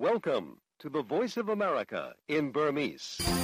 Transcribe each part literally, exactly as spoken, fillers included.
Welcome to the Voice of America in Burmese. ။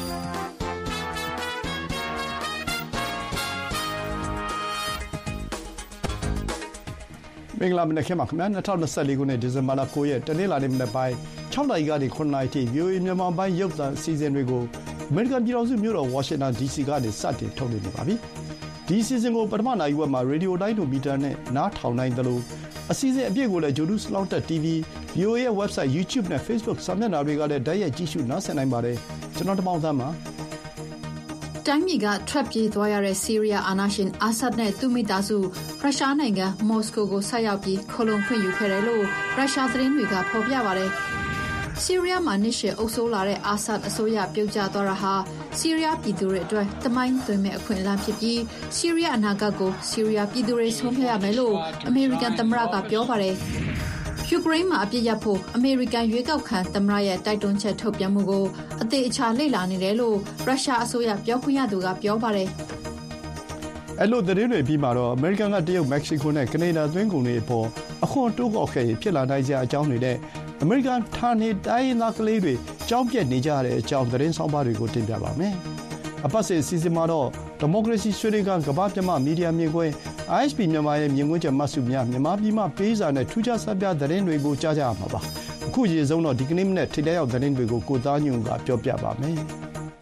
မင်္ဂလာမနက်ခင်းပါခင်ဗျာ။၂၀၂၄ခုနှစ်ဒီဇင်ဘာလ၉ရက်တနင်္လာနေ့မနက်ပိုင်း၆နာရီကနေ၇နာရီထိ ဗွီအိုအေ မြန်မာပိုင်းရုပ်သံအစီအစဉ်တွေကိုအမေရိကန်ပြည်ထောင်စုမြို့တော်ဝါရှင်တန်ဒီစီကနေစတင်ထုတ်လွှင့်နေပါပြီ။ဒီအစီအစဉ်ကိုပထမနာရီဝက်မှာရေဒီယိုတိုင်းတို့မီတာနဲ့နားထောင်နိုင်သလိုအစီအစဉ်အပြည့်ကိုလည်း Jodu Slaughter တီ ဗီ, ဗွီအိုအေရဲ့ website, YouTube နဲ့ Facebook စာမျက်နှာတွေကလည်းတိုက်ရိုက်ကြည့်ရှုနားဆင်နိုင်ပါတယ်။ကျွန်တော်တမောင်သန်းပါ။တိုင်းပြည်ကထွက်ပြေးသွားရတဲ့ဆီးရီးယားအာဏာရှင်အာဆတ်နဲ့သူမိသားစုရုရှားနိုင်ငံမော်စကိုကိုဆက်ရောက်ပြီးခိုလုံခွင့်ယူခဲ့တယ်လို့ရုရှားသတင်းတွေကဖော်ပြပါတယ်။ဆီးရီးယားမှာနှစ်ရှည်အုပ်စိုးလာတဲ့အာဆတ်အစိုးရပြုတ်ကျသွားတာဟာဆီးရီးယားပြည်သူတွေအတွက်တမိုင်းသွင်းမဲ့အခွင့်အလမ်းဖြစ်ပြီးဆီးရီးယားအနာဂတ်ကိုဆီးရီးယားပြည်သူတွေဆုံးဖြတ်ရမယ်လို့အမေရိကန်သမ္မတကပြောပါတယ်။ယူကရိန်းမှာအပြစ်ရဖို့အမေရိကန်ရွေးကောက်ခံသမ္မတရဲ့တိုက်တွန်းချက်ထုတ်ပြန်မှုကိုအသေးအချာလေ့လာနေတယ်လို့ရုရှားအစိုးရပြောခွင့်ရသူကပြောပါတယ်။အဲ့လိုသတင်းတွေပြီးမှာတော့အမေရိကန်ကတရုတ်မက္ကဆီကိုနဲ့ကနေဒါသွင်းကုန်တွေအပေါ်အခွန်တိုးကောက်ခဲ့ရင်ဖြစ်လာနိုင်စရာအကြောင်းတွေနဲ့အမေရိကန်ဌာနေတိုင်းရင်းသားကလေးတွေကြောင်းပြက်နေကြတဲ့အကြောင်းသတင်းဆောင်ပါတွေကိုတင်ပြပါမယ်။အပတ်စဉ်အစီအစဉ်မှာတော့ဒီမိုကရေစီဆွေးနွေးကကမ္ဘာ့ပြမမီဒီယာမြင်ကွင်း အိုင် အက်စ် ပီ မြန်မာရဲ့မြင်ကွင်းချက်မှတ်စုများမြန်မာပြည်မှာပေးစာနဲ့ထူးခြားဆန်းပြသတင်းတွေကိုကြားကြရမှာပါ။အခုရေဆုံးတော့ဒီကနေ့မနေ့ထိတဲ့ရောက်သတင်းတွေကိုကိုသားညွန့်ကပြောပြပါမယ်။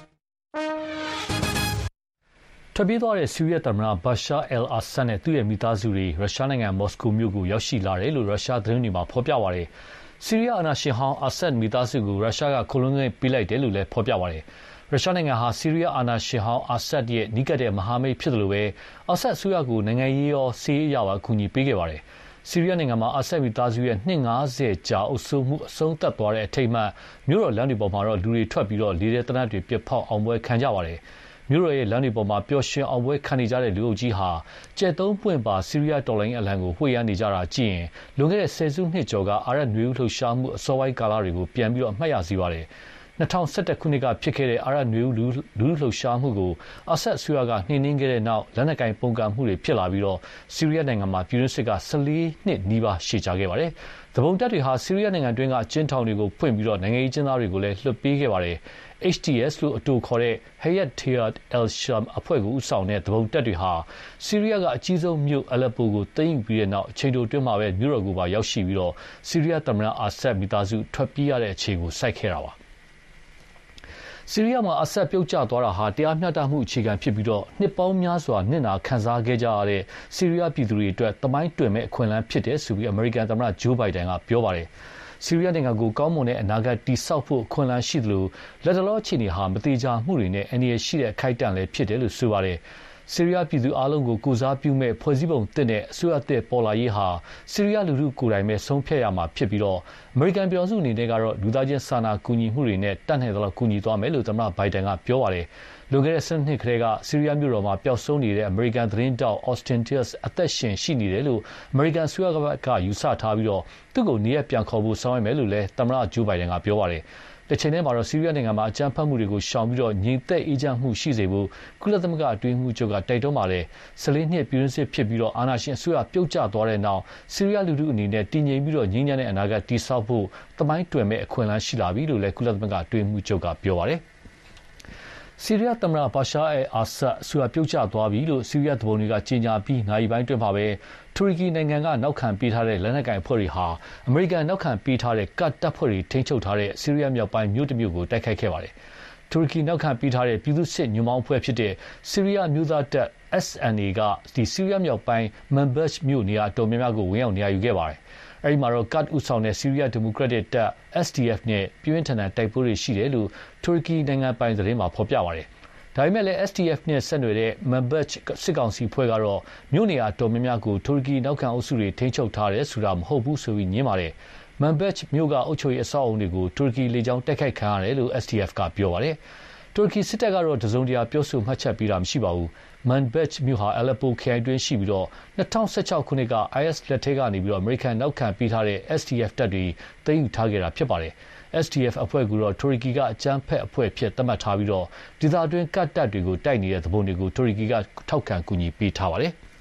ထွက်ပြေးသွားတဲ့ဆီးရီးယားသမ္မတဘာရှာအယ်အာဆတ်နဲ့သူ့ရဲ့မိသားစုတွေရုရှားနိုင်ငံမော်စကိုမြို့ကိုရောက်ရှိလာတယ်လို့ရုရှားသတင်းတွေမှာဖော်ပြပါတယ်။ဆီးရီးယားအာဏာရှင်ဟောင်းအာဆတ်မိသားစုကိုရုရှားကခိုလုံခွင့်ပေးလိုက်တယ်လို့လည်းဖော်ပြပါတယ်။ရုရှားနိုင်ငံဟာဆီးရီးယားအာဏာရှင်ဟောင်းအာဆတ်ရဲ့နီးကပ်တဲ့မဟာမိတ်ဖြစ်တယ်လို့ပဲအာဆတ်အစိုးရကိုနိုင်ငံရေးရောစစ်ရေးအရပါအကူအညီပေးခဲ့ပါတယ်။ဆီးရီးယားနိုင်ငံမှာအာဆတ်မိသားစုရဲ့နှစ်ငါးဆယ်ကြာအုပ်စိုးမှုအဆုံးသတ်သွားတဲ့အထိမ်းအမှတ်မြို့တော်လမ်းတွေပေါ်မှာတော့လူတွေထွက်ပြီးတော့လေထဲတနတ်တွေပစ်ဖောက်အောင်ပွဲခံကြပါတယ်။မြို့တော်ရဲ့လမ်းတွေပေါ်မှာပျော်ရွှင်အောင်ပွဲခံနေကြတဲ့လူအုပ်ကြီးဟာကြက်သုံးပွင့်ပါဆီးရီးယားတော်လှန်ရေးအလံကိုဝှေ့ရမ်းနေကြတာကြည့်ရင်လွန်ခဲ့တဲ့ဆယ်စုနှစ်ကျော်ကအာရပ်နွေဦးလှုပ်ရှားမှုအစောပိုင်းကာလတွေကိုပြန်ပြီးတော့အမှတ်ရစေပါတယ်။၂၀၁၁ခုနှစ်ကဖြစ်ခဲ့တဲ့အာရပ်နွေဦးလူလူလှုပ်ရှားမှုကိုအာဆတ်အစိုးရကနှိမ်နင်းခဲ့တဲ့နောက်လက်နက်ကိုင်ပုန်ကန်မှုတွေဖြစ်လာပြီးတော့ဆီးရီးယားနိုင်ငံမှာပြည်တွင်းစစ်က၁၄နှစ်နီးပါးရှည်ကြာခဲ့ပါတယ်။သဘုံတပ်တွေဟာဆီးရီးယားနိုင်ငံတွင်းကအကျဉ်းထောင်တွေကိုဖွင့်ပြီးတော့နိုင်ငံရေးကျဉ်းသားတွေကိုလည်းလွှတ်ပေးခဲ့ပါတယ်။ H T S လို့အတူခေါ်တဲ့ Hayat Tahrir al-Sham အဖွဲ့ကိုဦးဆောင်တဲ့သဘုံတပ်တွေဟာဆီးရီးယားကအကြီးဆုံးမြို့အလက်ပိုကိုသိမ်းယူပြီးတဲ့နောက်အချိန်တိုတွင်းမှာပဲမြို့တော်ကိုပါရောက်ရှိပြီးတော့ဆီးရီးယားသမ္မတအာဆတ်မိသားစုထွက်ပြေးရတဲ့အခြေကိုစိုက်ခဲ့တာပါ။ဆီးရီးယားမှာအာဆတ်ပြုတ်ကျသွားတာဟာတရားမျှတမှုအခြေခံဖြစ်ပြီးတော့နှစ်ပေါင်းများစွာနစ်နာခံစားခဲ့ကြရတဲ့ဆီးရီးယားပြည်သူတွေအတွက်သမိုင်းတွင်မဲ့အခွင့်အလမ်းဖြစ်တယ်ဆိုပြီးအမေရိကန်သမ္မတဂျိုးဘိုင်ဒန်ကပြောပါတယ်။ဆီးရီးယားနိုင်ငံကိုကောင်းမွန်တဲ့အနာဂတ်တည်ဆောက်ဖို့အခွင့်အလမ်းရှိသလိုလက်တလောအခြေအနေဟာမတိကျမှုတွေနဲ့အန္တရာယ်ရှိတဲ့အခိုက်အတန့်လည်းဖြစ်တယ်လို့ဆိုပါတယ်။ဆီးရီးယားပြည်သူအလုံးကိုကိုစားပြုမဲ့ဖွဲ့စည်းပုံသစ်နဲ့အစိုးရသစ်ပေါ်လာရေးဟာဆီးရီးယားလူထုကိုယ်တိုင်ပဲဆုံးဖြတ်ရမှာဖြစ်ပြီးတော့အမေရိကန်ပြည်ထောင်စုအနေနဲ့ကတော့လူသားချင်းစာနာကူညီမှုတွေနဲ့တတ်နိုင်သလောက်ကူညီသွားမယ်လို့သမ္မတဘိုင်ဒန်ကပြောပါတယ်။လွန်ခဲ့တဲ့၁၂နှစ်ကတည်းကဆီးရီးယားမြို့တော်မှာပျောက်ဆုံးနေတဲ့အမေရိကန်သတင်းတောက် Austin Tice အသက်ရှင်ရှိနေတယ်လို့အမေရိကန်အစိုးရကယူဆထားပြီးတော့သူ့ကိုနေရာပြန်ခေါ်ဖို့ဆောင်ရွက်မယ်လို့လည်းသမ္မတဂျိုးဘိုင်ဒန်ကပြောပါတယ်။တချိန်တည်းမှာတော့ဆီးရီးယားနိုင်ငံမှာအကြမ်းဖက်မှုတွေကိုရှောင်ပြီးတော့ငြိမ်သက်အေးချမ်းမှုရှိစေဖို့ကုလသမဂ္ဂအတွင်းမှုချုပ်ကတိုက်တွန်းပါတယ်။၁၄နှစ်ပြည်တွင်းစစ်ဖြစ်ပြီးတော့အာဏာရှင်အစိုးရပြုတ်ကျသွားတဲ့နောက်ဆီးရီးယားလူထုအနေနဲ့တည်ငြိမ်ပြီးတော့ငြိမ်းချမ်းတဲ့အနာဂတ်တည်ဆောက်ဖို့သမိုင်းတွင်မဲ့အခွင့်အလမ်းရှိလာပြီလို့လည်းကုလသမဂ္ဂအတွင်းမှုချုပ်ကပြောပါတယ်။ဆီးရီးယားသမ္မတဘာရှာအယ်အာဆတ်အစိုးရပြုတ်ကျသွားပြီလို့ဆီးရီးယားသူပုန်တွေကကြေညာပြီးနာရီပိုင်းတွင်မှာပဲတူရကီနိုင်ငံကနောက်ခံပေးထားတဲ့လက်နက်ကိုင်အဖွဲ့တွေဟာအမေရိကန်နောက်ခံပေးထားတဲ့ကတ်တပ်ဖွဲ့တွေထိန်းချုပ်ထားတဲ့ဆီးရီးယားမြောက်ပိုင်းမြို့တစ်မြို့ကိုတိုက်ခိုက်ခဲ့ပါတယ်။တူရကီနောက်ခံပေးထားတဲ့ပြည်သူ့စစ်ညွှန်ပေါင်းအဖွဲ့ဖြစ်တဲ့ဆီးရီးယားမျိုးသားတပ် S N A ကဒီဆီးရီးယားမြောက်ပိုင်းမန်ဘတ်မြို့နေရာတော်များများကိုဝင်ရောက်နေရာယူခဲ့ပါတယ်။အဲဒီမှာတော့ကတ်ဦးဆောင်တဲ့ဆီးရီးယားဒီမိုကရက်တစ်တပ် S D F နဲ့ပြင်းထန်တဲ့တိုက်ပွဲတွေရှိတယ်လို့တူရကီနိုင်ငံပိုင်သတင်းမှာဖော်ပြပါတယ်။ဒါပေမဲ့လည်း S D F နဲ့ဆက်နွယ်တဲ့မန်ဘတ်စစ်ကောင်စီဖွဲ့ကတော့မြို့နေရာတော်များများကိုတူရကီနောက်ခံအုပ်စုတွေထိန်းချုပ်ထားတယ်ဆိုတာမဟုတ်ဘူးဆိုပြီးညင်းပါတယ်။မန်ဘတ်မြို့ကအုပ်ချုပ်ရေးအဆောက်အအုံတွေကိုတူရကီလေကြောင်းတိုက်ခိုက်ခံရတယ်လို့ S D F ကပြောပါတယ်။တူရကီစစ်တပ်ကတော့တစုံတရာပြောဆိုမှတ်ချက်ပေးတာမရှိပါဘူး။မန်ဘတ်မြို့ဟာအလက်ပိုခရိုင်တွင်းရှိပြီးတော့၂၀၁၆ခုနှစ်က I S လက်ထဲကနေပြီးတော့အမေရိကန်နောက်ခံပေးထားတဲ့ S D F တပ်တွေသိမ်းယူထားခဲ့တာဖြစ်ပါတယ်။ S D F အဖွဲ့ကတူရကီကအကြမ်းဖက်အဖွဲ့ဖြစ်သတ်မှတ်ထားပြီးတော့ဒေသတွင်းကတ်တပ်တွေကိုတိုက်နေတဲ့သဘုံတွေကိုတူရကီကထောက်ခံကူညီပေးထားပါတယ်။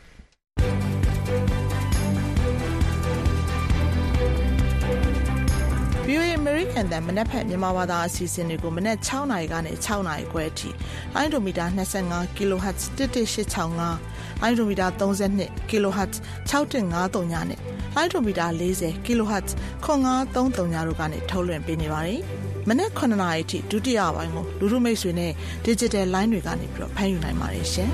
V O A အမေရိကန်တန်မနက်ဖြန်မြန်မာဘာသာအစီအစဉ်တွေကိုမနက်၆နာရီကနေ၆နာရီခွဲအထိလိုင်းဒိုမီတာ၂၅ kilohertz တစ်တစ်ရှစ်၆၅လိုင်းဒိုမီတာ၃၂ kilohertz ၆၁၅၃ညနဲ့လိုင်းဒိုမီတာ၄၀ kilohertz ခွန်၅၃၃ညတို့ကနေထုတ်လွှင့်ပေးနေပါတယ်။မနက်9နာရီအထိဒုတိယပိုင်းကိုလူလူမိတ်ဆွေနဲ့ digital line တွေကနေပြီးတော့ဖမ်းယူနိုင်ပါတယ်ရှင်။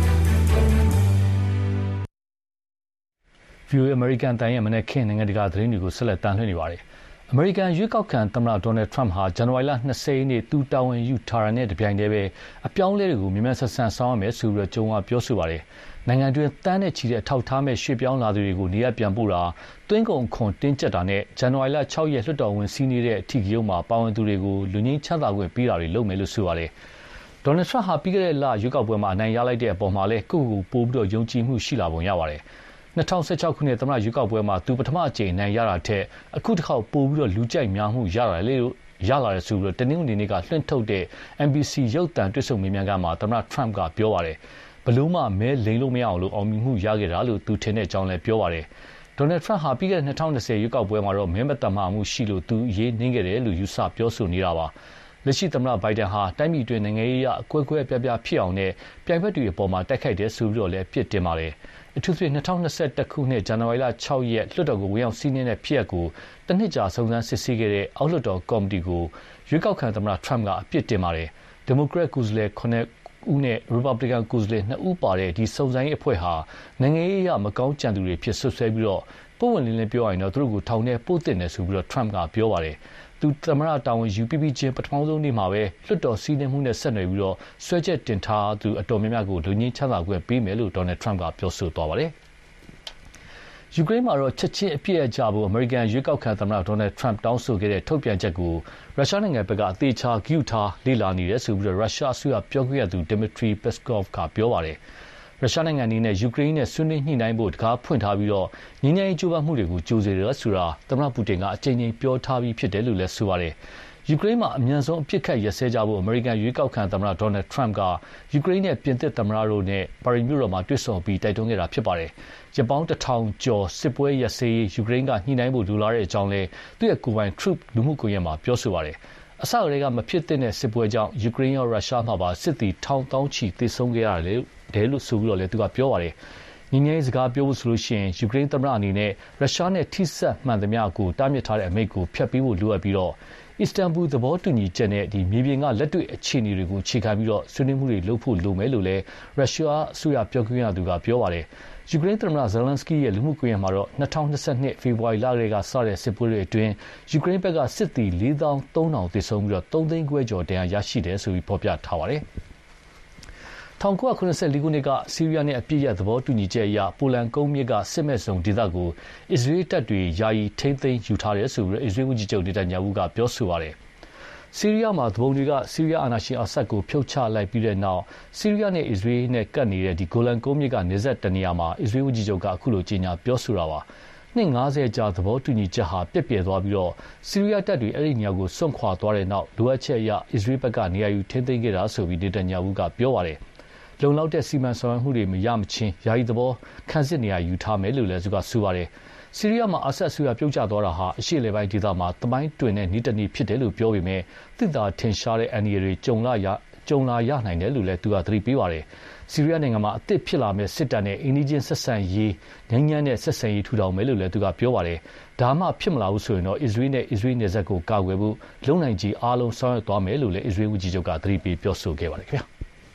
View American တန်ရဲ့မနေ့ခင်နိုင်ငံတကာသတင်းတွေကိုဆက်လက်တန်လှည့်နေပါတယ်။ American ရွေးကောက်ခံသမ္မတ Donald Trump ဟာဇန်နဝါရီလ၂၀ရက်နေ့သူတာဝန်ယူထားတာနဲ့တပြိုင်တည်းပဲအပြောင်းလဲတွေကိုမြင်မြန်ဆန်ဆန်ဆောင်ရမယ်ဆိုပြီးတော့ကြုံဝါပြောဆိုပါတယ်။နိုင်ငံတွင်းတန်းနဲ့ချီတဲ့အထောက်ထားမဲ့ရွှေ့ပြောင်းလာသူတွေကိုနေရာပြန်ပို့တာတွင်းကုန်ခွန်တင်းကျပ်တာနဲ့ဇန်နဝါရီလ၆ရက်လွှတ်တော်ဝင်စီးနေတဲ့အထီးကြီးမှာပါဝင်သူတွေကိုလူငင်းချမ်းသာခွင့်ပေးတာတွေလုပ်မယ်လို့ဆိုပါတယ်။ Donald Trump ဟာပြီးခဲ့တဲ့လရွေးကောက်ပွဲမှာအနိုင်ရလိုက်တဲ့အပေါ်မှာလည်းကိုယ့်ကိုယ်ပို့ပြီးတော့ယုံကြည်မှုရှိလာပုံရပါတယ်။၂၀၁၆ခုနှစ်သမ္မတရွေးကောက်ပွဲမှာသူပထမအကြိမ်နိုင်ရတာထက်အခုတစ်ခေါက်ပိုပြီးတော့လူကြိုက်များမှုရလာလေလို့ရလာတယ်ဆိုပြီးတော့တနင်္ဂနွေနေ့ကလွှင့်ထုတ်တဲ့ N B C ရုပ်သံတွေ့ဆုံမေးမြန်းခန်းမှာသမ္မတ Trump ကပြောပါတယ်ဘလို့မှမဲလိမ်လို့မရအောင်လို့အောင်မြင်မှုရခဲ့တာလို့သူထင်တဲ့အကြောင်းလည်းပြောပါတယ်။ Donald Trump ဟာပြီးခဲ့တဲ့၂၀၂၀ရွေးကောက်ပွဲမှာတော့မဲမတမာမှုရှိလို့သူရေးနှင်းခဲ့တယ်လို့ယူဆပြောဆိုနေတာပါ။လက်ရှိသမ္မတဘိုင်ဒန်ဟာတိုင်းပြည်တွင်နိုင်ငံရေးအအကွဲကွဲပြားပြားဖြစ်အောင်နဲ့ပြိုင်ဘက်တွေအပေါ်မှာတိုက်ခိုက်တယ်ဆိုပြီးတော့လည်းအပြစ်တင်ပါတယ်။အထူးသဖြင့်၂၀၂၁ခုနှစ်ဇန်နဝါရီလ၆ရက်လွှတ်တော်ကိုဝင်ရောက်စီးနင်းတဲ့ဖြစ်ရပ်ကိုတစ်နှစ်ကြာစုံစမ်းစစ်ဆေးခဲ့တဲ့အောက်လွှတ်တော်ကော်မတီကိုရွေးကောက်ခံသမ္မတ Trump ကအပြစ်တင်ပါတယ်။ ဒီမိုကရက်ကိုယ်စားလှယ်ခုနှစ်ဦးနဲ့ Republican ကိုယ်စားလှယ်နှစ်ဦးပါတဲ့ဒီစုံစမ်းရေးအဖွဲ့ဟာနိုင်ငံရေးအရမကောင်းကြံသူတွေဖြစ်ဆွဆွဲပြီးတော့ပုံဝင်လင်းလင်းပြောရရင်တော့သူတို့ကိုထောင်ထဲပို့တင်တယ်ဆိုပြီးတော့ Trump ကပြောပါတယ်။သူသမ္မတတာဝန်ယူပြီးပြီးချင်းပထမဆုံးနေ့မှာပဲလွှတ်တော်စီးနှင်းမှုနဲ့ဆက်နွယ်ပြီးတော့ဆွဲချက်တင်ထားသူအတော်များများကိုလူငင်းချမ်းသာခွင့်ပေးမယ်လို့ Donald Trump ကပြောဆိုသွားပါတယ်။ယူကရိန်းမှာတော့ချက်ချင်းအပြည့်အကျဖို့အမေရိကန်ရွေးကောက်ခံသမ္မတ Donald Trump တောင်းဆိုခဲ့တဲ့ထုတ်ပြန်ချက်ကိုရုရှားနိုင်ငံဘက်ကအသေးချာဂရုထားလေ့လာနေတယ်ဆိုပြီးတော့ရုရှားအစိုးရပြောခွင့်ရသူ Dmitry Peskov ကပြောပါတယ်။ရုရှားနိုင်ငံအနေနဲ့ယူကရိန်းနဲ့ဆွေးနွေးညှိနှိုင်းဖို့တကားဖွင့်ထားပြီးတော့ငြိမ်းချမ်းရေးကြိုးပမ်းမှုတွေကိုကြိုးစားတယ်ဆိုတာသမ္မတပူတင်ကအကြိမ်ကြိမ်ပြောထားပြီးဖြစ်တယ်လို့လည်းဆိုပါတယ်။ယူကရိန်းမှာအမြန်ဆုံးအပြစ်ခတ်ရစဲကြဖို့အမေရိကန်ရွေးကောက်ခံသမ္မတ Donald Trump ကယူကရိန်းနဲ့ပြင်သစ်သမ္မတတို့နဲ့ပါရီမြို့တော်မှာတွေ့ဆုံပြီးတိုက်တွန်းခဲ့တာဖြစ်ပါတယ်။ရပောင်းတစ်ထောင်ကျော်စစ်ပွဲရစဲရေးယူကရိန်းကညှိနှိုင်းဖို့လိုလားတဲ့အကြောင်းလဲသူ့ရဲ့ကိုယ်ပိုင် Truth လူမှုကွန်ရက်မှာပြောဆိုပါတယ်။အစကတည်းကမဖြစ်တဲ့စစ်ပွဲကြောင့်ယူကရိန်းရောရုရှားမှာပါစစ်သည်ထောင်တောင်းချီသေဆုံးခဲ့ရတယ်တယ်လို့ဆိုပြီးတော့လည်းသူကပြောပါတယ်။ညီငယ်စကားပြောဖို့ဆိုလို့ရှိရင်ယူကရိန်းသမ္မတအနေနဲ့ရုရှားနဲ့ထိစပ်မှန်သမျှကိုတားမြစ်ထားတဲ့အမိန့်ကိုဖျက်ပေးဖို့လိုအပ်ပြီးတော့အစ္စတန်ဘူသဘောတူညီချက်နဲ့ဒီမြေပြင်ကလက်တွေ့အခြေအနေတွေကိုခြေခံပြီးတော့ဆွေးနွေးမှုတွေလုပ်ဖို့လိုမယ်လို့လည်းရုရှားအစိုးရပြောခွင့်ရသူကပြောပါတယ်။ယူကရိန်းသမ္မတဇယ်လန်စကီရဲ့လူမှုကွန်ရက်မှာတော့၂၀၂၂ဖေဖော်ဝါရီလကတည်းကစတဲ့စစ်ပွဲတွေအတွင်းယူကရိန်းဘက်ကစစ်သည်လေးသောင်းသုံးထောင်သေဆုံးပြီးတော့သုံးသိန်းခွဲကျော်ဒဏ်ရာရရှိတယ်ဆိုပြီးဖော်ပြထားပါတယ်။၁၉၇၄ခုနှစ်ကဆီးရီးယားနဲ့အပြစ်ရသဘောတူညီချက်အရပိုလန်ကုန်းမြစ်ကစစ်မဲ့ဇုံဒေသကိုအစ္စရေးတပ်တွေယာယီထိမ့်သိမ်းယူထားတယ်ဆိုပြီးအစ္စရေးဝန်ကြီးချုပ်နေတန်ယာဟုကပြောဆိုပါတယ်။ဆီးရီးယားမှာသဘုံတွေကဆီးရီးယားအာဏာရှင်အာဆတ်ကိုဖြုတ်ချလိုက်ပြီးတဲ့နောက်ဆီးရီးယားနဲ့အစ္စရေးနဲ့ကပ်နေတဲ့ဒီဂိုလန်ကုန်းမြစ်ကနေဆက်တနေရာမှာအစ္စရေးဝန်ကြီးချုပ်ကအခုလိုကြေညာပြောဆိုတာပါ။နှစ်၅၀ကြာသဘောတူညီချက်ဟာပြက်ပြယ်သွားပြီးတော့ဆီးရီးယားတပ်တွေအဲ့ဒီနေရာကိုစွန့်ခွာသွားတဲ့နောက်လိုအပ်ချက်အရအစ္စရေးဘက်ကနေရာယူထိမ့်သိမ်းခဲ့တာဆိုပြီးနေတန်ယာဟုကပြောပါတယ်။လုံလောက်တဲ့စီမံဆောင်ရွက်မှုတွေမရမချင်းယာယီသဘောခန့်စစ်နေရယူထားမယ်လို့လည်းသူကဆိုပါတယ်။ဆီးရီးယားမှာအာဆတ်အစိုးရပြုတ်ကျသွားတာဟာအရှေ့အလယ်ပိုင်းဒေသမှာတမိုင်းတွင်တဲ့နီးတနီးဖြစ်တယ်လို့ပြောပေမဲ့သိသာထင်ရှားတဲ့အန္တရာယ်တွေကြုံလာရကြုံလာရနိုင်တယ်လို့လည်းသူကသတိပေးပါတယ်။ဆီးရီးယားနိုင်ငံမှာအသစ်ဖြစ်လာမဲ့စစ်တပ်နဲ့အင်ဒီဂျင်ဆက်ဆံရေးငြိမ်းချမ်းတဲ့ဆက်ဆံရေးထူထောင်မယ်လို့လည်းသူကပြောပါတယ်။ဒါမှဖြစ်မလာဘူးဆိုရင်တော့အစ္စရေးနဲ့အစ္စရေးနယ်စပ်ကိုကာကွယ်ဖို့လုံနိုင်ကြီးအားလုံးဆောင်ရွက်သွားမယ်လို့လည်းအစ္စရေးဝန်ကြီးချုပ်ကသတိပေးပြောဆိုခဲ့ပါတယ်ခင်ဗျာ။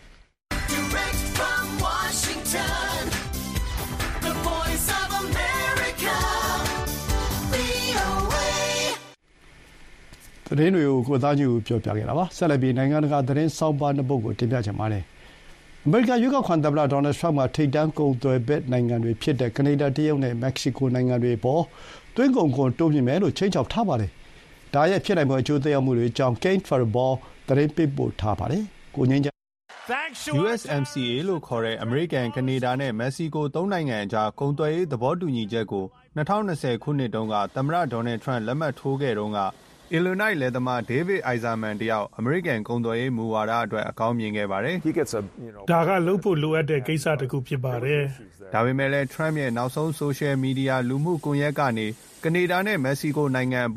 သတင်းတွေကိုကိုသားညူပြောပြခဲ့တာပါဆက်လက်ပြီးနိုင်ငံတကာသတင်းစောင်းပါနှစ်ပုဒ်ကိုတင်ပြချင်ပါတယ်အမေရိကန်ရွေးကောက်ခံသမ္မတဒေါ်နယ်ထရမ့်ကထိပ်တန်းကုန်သွယ်ဘက်နိုင်ငံတွေဖြစ်တဲ့ကနေဒါတရုတ်နဲ့မက္ကဆီကိုနိုင်ငံတွေပေါ်တွင်းကုန်ခွန်တိုးမြှင့်မယ်လို့ချိန်ချောက်ထားပါတယ်ဒါရဲ့ဖြစ်နိုင်မှုအကျိုးသက်ရောက်မှုတွေအကြောင်း Kane Faribault သတင်းပေးပို့ထားပါတယ်ကိုငင်းချယူအက်စ် အမ် စီ အေ လို့ခေါ်တဲ့အမေရိကန်၊ကနေဒါနဲ့မက္ကဆီကိုသုံးနိုင်ငံအကြားကုန်သွယ်ရေးသဘောတူညီချက်ကို၂၀၂၀ခုနှစ်တုန်းကသမ္မတဒေါ်နယ်ထရမ့်လက်မှတ်ထိုးခဲ့တုန်းကအီလီနိုက်လယ်သမားဒေးဗစ်အိုင်ဇာမန်တယောက်အမေရိကန်ကုန်သွယ်ရေးမူဝါဒအတွက်အကောင်းမြင်ခဲ့ပါတယ်။ဒါကလုပ်ဖို့လိုအပ်တဲ့ကိစ္စတစ်ခုဖြစ်ပါတယ်။ဒါပေမဲ့လည်းထရမ့်ရဲ့နောက်ဆုံးဆိုရှယ်မီဒီယာလူမှုကွန်ရက်ကနေကနေဒါနဲ့မက္ကဆီကိုနိုင်ငံအပေါ်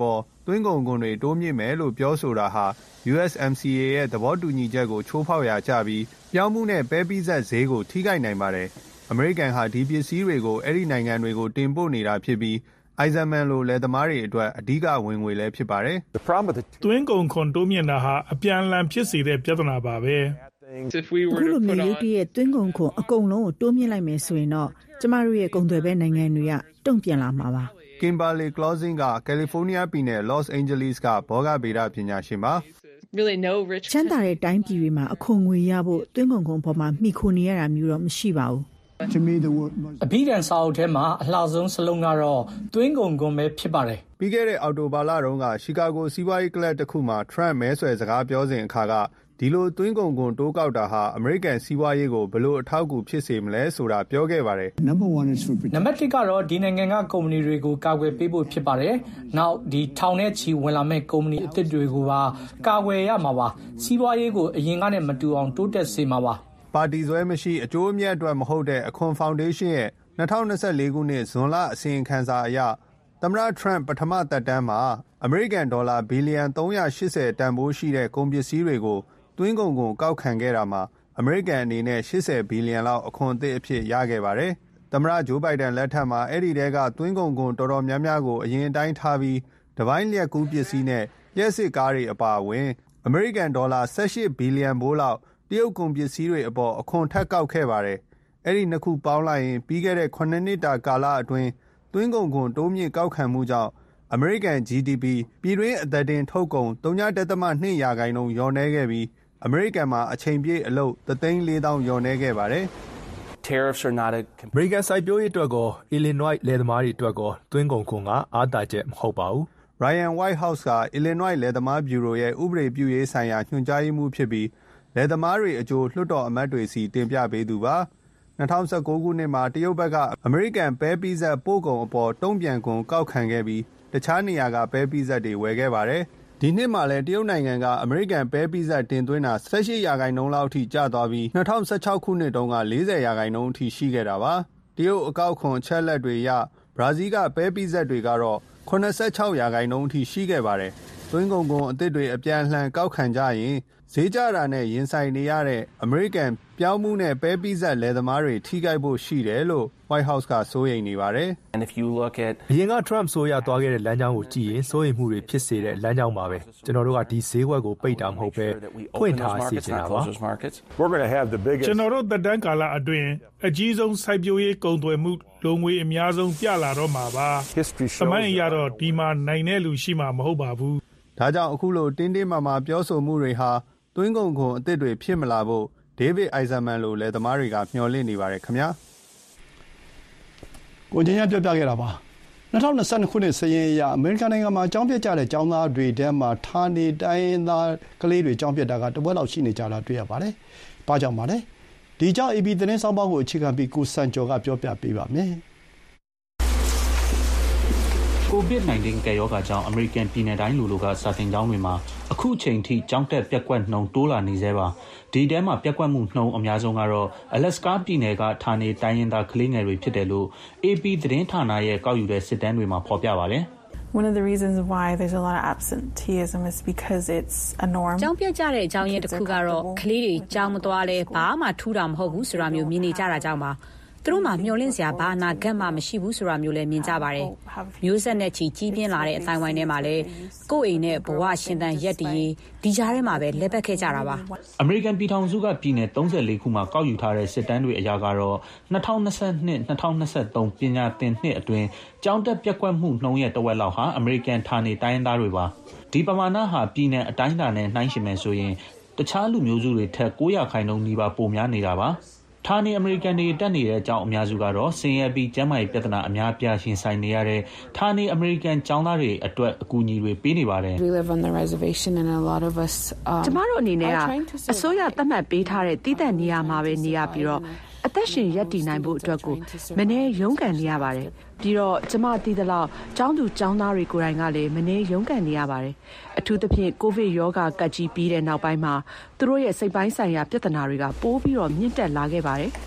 သွင်းကုန်ခွန်တွေတိုးမြင့်မယ်လို့ပြောဆိုတာဟာ ယူ အက်စ် အမ် စီ အေ ရဲ့သဘောတူညီချက်ကိုချိုးဖောက်ရာကျပြီးပြောင်းမှုနဲ့ပဲပိစပ်ဈေးကိုထိခိုက်နိုင်ပါတယ်။အမေရိကန်ဟာဒီပစ္စည်းတွေကိုအဲ့ဒီနိုင်ငံတွေကိုတင်ပို့နေတာဖြစ်ပြီးအိုင်ဇာမန်လိုလယ်သမားတွေအတွက်အဓိကဝင်ငွေလည်းဖြစ်ပါတယ်။သွင်းကုန်ခွန်တိုးမြင့်တာဟာအပြန်အလှန်ဖြစ်စေတဲ့ပြဿနာပါပဲ။အခုလိုမျိုးရုတ်တရက်သွင်းကုန်ခွန်အကုန်လုံးကိုတိုးမြင့်လိုက်မယ်ဆိုရင်တော့ကျမတို့ရဲ့ကုန်သွယ်ဘက်နိုင်ငံတွေကတုံ့ပြန်လာမှာပါ။ Kimberly Clausing ကကယ်လီဖိုးနီးယားပြည်နယ် Los Angeles ကဘောဂဗေဒပညာရှင်ပါချမ်းသာတဲ့တိုင်းပြည်တွေမှာအခွန်ငွေရဖို့သွင်းကုန်ခွန်ပေါ်မှာမိခိုနေရတာမျိုးတော့မရှိပါဘူးအဘိဓမ္မာစာအုပ်ထဲမှာအလှဆုံးစလုံးကတော့သွင်းကုန်ခွန်ပဲဖြစ်ပါတယ်ပြီးခဲ့တဲ့အောက်တိုဘာလတုန်းကရှီကာဂိုစီးပွားရေးကလပ်တစ်ခုမှာ Trump မဲဆွယ်စကားပြောစဉ်အခါကဒီလိုသွင်းကုန်ခွန်တိုးကောက်တာဟာအမေရိကန်စီးပွားရေးကိုဘယ်လိုအထောက်အကူဖြစ်စေမလဲဆိုတာပြောခဲ့ပါတယ်နံပါတ်တစ်ကတော့ဒီနိုင်ငံကကုမ္ပဏီတွေကိုကာကွယ်ပေးဖို့ဖြစ်ပါတယ်နောက်ဒီထောင်နဲ့ချီဝင်လာမဲ့ကုမ္ပဏီအသစ်တွေကိုပါကာကွယ်ရမှာပါစီးပွားရေးကိုအရင်ကနဲ့မတူအောင်တိုးတက်စေမှာပါပါတီဆွဲမရှိအကျိုးအမြတ်အတွက်မဟုတ်တဲ့အခွန်ဖောင်ဒေးရှင်းရဲ့၂၀၂၄ခုနှစ်ဇွန်လအစီရင်ခံစာအရသမ္မတ Trump ပထမသက်တမ်းမှာအမေရိကန်ဒေါ်လာဘီလီယံ၃၈၀တန်ဖိုးရှိတဲ့ကုန်ပစ္စည်းတွေကိုသွင်းကုန်ခွန်ကောက်ခံခဲ့တာမှာအမေရိကန်အနေနဲ့၈၀ဘီလီယံလောက်အခွန်အသစ်အဖြစ်ရခဲ့ပါတယ်။သမ္မတဂျိုးဘိုင်ဒန်လက်ထက်မှာအဲ့ဒီတဲကသွင်းကုန်ခွန်တော်တော်များများကိုအရင်အတိုင်းထားပြီးတပိုင်းလျက်ကူးပစ္စည်းနဲ့လျှက်စစ်ကားတွေအပါအဝင်အမေရိကန်ဒေါ်လာ၁၈ဘီလီယံဘိုးလောက်တရုတ်ကုန်ပစ္စည်းတွေအပေါ်အခွန်ထပ်ကောက်ခဲ့ပါတယ်။အဲ့ဒီနှစ်ခုပေါင်းလိုက်ရင်ပြီးခဲ့တဲ့ခုနှစ်နှစ်တာကာလအတွင်းသွင်းကုန်ခွန်တိုးမြင့်ကောက်ခံမှုကြောင့်အမေရိကန် ဂျီ ဒီ ပီ ပြည်တွင်းအသက်တင်ထုတ်ကုန်ဝ.၂ ရာခိုင်နှုန်းလျော့နည်းခဲ့ပြီးအမေရိကန်မှာအချိန်ပြည့်အလုပ်တစ်သိန်းလေးသောင်းလျော့နည်းခဲ့ပါတယ်။ Tariffs are not a အမေရိကန်စိုက်ပျိုးရေးအတွက်ကော Illinois လယ်သမားတွေအတွက်ကောသွင်းကုန်ခွန်ကအားသာချက်မဟုတ်ပါဘူး။ Ryan Whitehouse က Illinois လယ်သမားဗျူရိုရဲ့ဥပဒေပြုရေးဆိုင်ရာညွှန်ကြားရေးမှူးဖြစ်ပြီးလယ်သမားတွေအကျိုးလွှတ်တော်အမတ်တွေစီတင်ပြပေးသူပါ။၂၀၁၉ခုနှစ်မှာတရုတ်ဘက်ကအမေရိကန်ပဲပိစပ်ပို့ကုန်အပေါ်တုံ့ပြန်ခွန်ကောက်ခံခဲ့ပြီးတခြားနေရာကပဲပိစပ်တွေဝယ်ခဲ့ပါတယ်။ဒီနှစ်မှာလည်းတရုတ်နိုင်ငံကအမေရိကန်ပဲပိစပ်တင်သွင်းတာ၁၈ရာခိုင်နှုန်းလောက်အထိကျသွားပြီး၂၀၁၆ခုနှစ်တုန်းက၄၀ရာခိုင်နှုန်းအထိရှိခဲ့တာပါ။တရုတ်အကောက်ခွန်ချက်လက်တွေရဘရာဇီးကပဲပိစပ်တွေကတော့၈၆ရာခိုင်နှုန်းအထိရှိခဲ့ပါတယ်။သွင်းကုန်ခွန်အသစ်တွေအပြန်အလှန်ကောက်ခံကြရင်ဈေးကျတာနဲ့ရင်ဆိုင်နေရတဲ့အမေရိကန်ပြောင်းမှုနဲ့ပဲပိစပ်လယ်သမားတွေထိခိုက်ဖို့ရှိတယ်လို့ White House ကစိုးရိမ်နေပါတယ်။ And if you look at အရင်က Trump ဆိုရသွားခဲ့တဲ့လမ်းကြောင်းကိုကြည့်ရင်စိုးရိမ်မှုတွေဖြစ်စေတဲ့လမ်းကြောင်းပါပဲကျွန်တော်တို့ကဒီဈေးကွက်ကိုပိတ်တာမဟုတ်ပဲဖွင့်ထားစေချင်တာပါ We're going to have the biggest ကျွန်တော်တို့သက်တမ်းကာလအတွင်းအကြီးဆုံးစိုက်ပျိုးရေးကုန်သွယ်မှုလိုငွေအများဆုံးပြလာတော့မှာပါ။သမိုင်းရတော့ဒီမှာနိုင်တဲ့လူရှိမှာမဟုတ်ပါဘူး။ဒါကြောင့်အခုလိုတင်းတင်းမာမာပြောဆိုမှုတွေဟာသွင်းကုန်ခွန်အသစ်တွေဖြစ်မလာဖို့ဒေးဗစ်အိုင်ဇာမန်လိုလယ်သမားတွေကမျှော်လင့်နေပါတယ်ခင်ဗျာကိုကျင်းရပြောပြခဲ့တာပါ၂၀၂၂ခုနှစ်စရင်အရအမေရိကန်နိုင်ငံမှာကျောင်းပြကြတဲ့ကျောင်းသားတွေထဲမှာဌာနေတိုင်းသားကလေးတွေကျောင်းပြတာကတပွဲလောက်ရှိနေကြတာတွေ့ရပါတယ်။ဘာကြောင့်ပါလဲ။ဒီကြောင့် အေ ဘီ သတင်းဆောင်ပါကိုအခြေခံပြီးကိုစံကျော်ကပြောပြပေးပါမယ်။ကိုဗစ်-၁၉ ကပ်ရောဂါကြောင့်အမေရိကန်ပြည်နယ်တိုင်းလိုလိုကစာသင်ကျောင်းတွေမှာအခုအချိန်ထိကျောင်းတက်ပျက်ကွက်နှုန်းတိုးလာနေသေးပါဒီထဲမှာပျက်ကွက်မှုနှုန်းအများဆုံးကတော့အလက်စကာပြည်နယ်ကဌာနေတိုင်းရင်းသားကလေးငယ်တွေဖြစ်တယ်လို့ အေ ပီ သတင်းဌာနရဲ့ကောက်ယူတဲ့စစ်တမ်းတွေမှာဖော်ပြပါတယ် One of the reasons why there's a lot of absenteeism is because it's a norm. ကျောင်းပြကြတဲ့အကြောင်းရင်းတစ်ခုကတော့ကလေးတွေကျောင်းမသွားလဲဘာမှထူးတာမဟုတ်ဘူးဆိုတာမျိုးမြင်နေကြတာကြောင့်ပါသူတို့မှမျောလင့်စရာဘာအနာဂတ်မှမရှိဘူးဆိုတာမျိုးလည်းမြင်ကြပါတယ်မျိုးဆက်နဲ့ချီကြီးပြင်းလာတဲ့အတိုင်းဝိုင်းထဲမှာလည်းကိုယ့်အိမ်နဲ့ဘဝရှင်သန်ရက်တည်ဒီကြားထဲမှာပဲလက်ပတ်ခဲ့ကြတာပါအမေရိကန်ပြည်ထောင်စုကပြည်နယ်၃၄ခုမှာကောက်ယူထားတဲ့စစ်တမ်းတွေအရကတော့၂၀၂၂ ၂၀၂၃ပညာသင်နှစ်အတွင်းကျောင်းတက်ပျက်ကွက်မှုနှုန်းရဲ့တဝက်လောက်ဟာအမေရိကန်ဌာနေတိုင်းသားတွေပါဒီပမာဏဟာပြည်နယ်အတိုင်းအတာနဲ့နှိုင်းယှဉ်မယ်ဆိုရင်တခြားလူမျိုးစုတွေထက်၉ရာခိုင်နှုန်းနီးပါးပိုများနေတာပါဌာနေအမေရိကန်တွေတက်နေတဲ့အကြောင်းအများစုကတော့ဆင်းရဲပြီးကျန်းမာရေးပြဿနာအများပြားရင်ဆိုင်နေရတဲ့ဌာနေအမေရိကန်ကျောင်းသားတွေအတွက်အကူအညီတွေပေးနေပါတယ် We live on the reservation and a lot of us um ကျမတို့အနေနဲ့ကအစိုးရသတ်မှတ်ပေးထားတဲ့တည်တဲ့နေရာမှာပဲနေရပြီးတော့အသက်ရှင်ရပ်တည်နိုင်ဖို့အတွက်ကိုမနေ့ရုန်းကန်နေရပါတယ်ပြီးတော့ကျမသိသလောက်ကျောင်းသူကျောင်းသားတွေကိုယ်တိုင်ကလည်းမနေ့ရုန်းကန်နေရပါတယ်အထူးသဖြင့်ကိုဗစ်ရောဂါကပ်ကြီးပြီးတဲ့နောက်ပိုင်းမှာသူတို့ရဲ့စိတ်ပိုင်းဆိုင်ရာပြဿနာတွေကပိုးပြီးတော့မြင့်တက်လာခဲ့ပါတယ်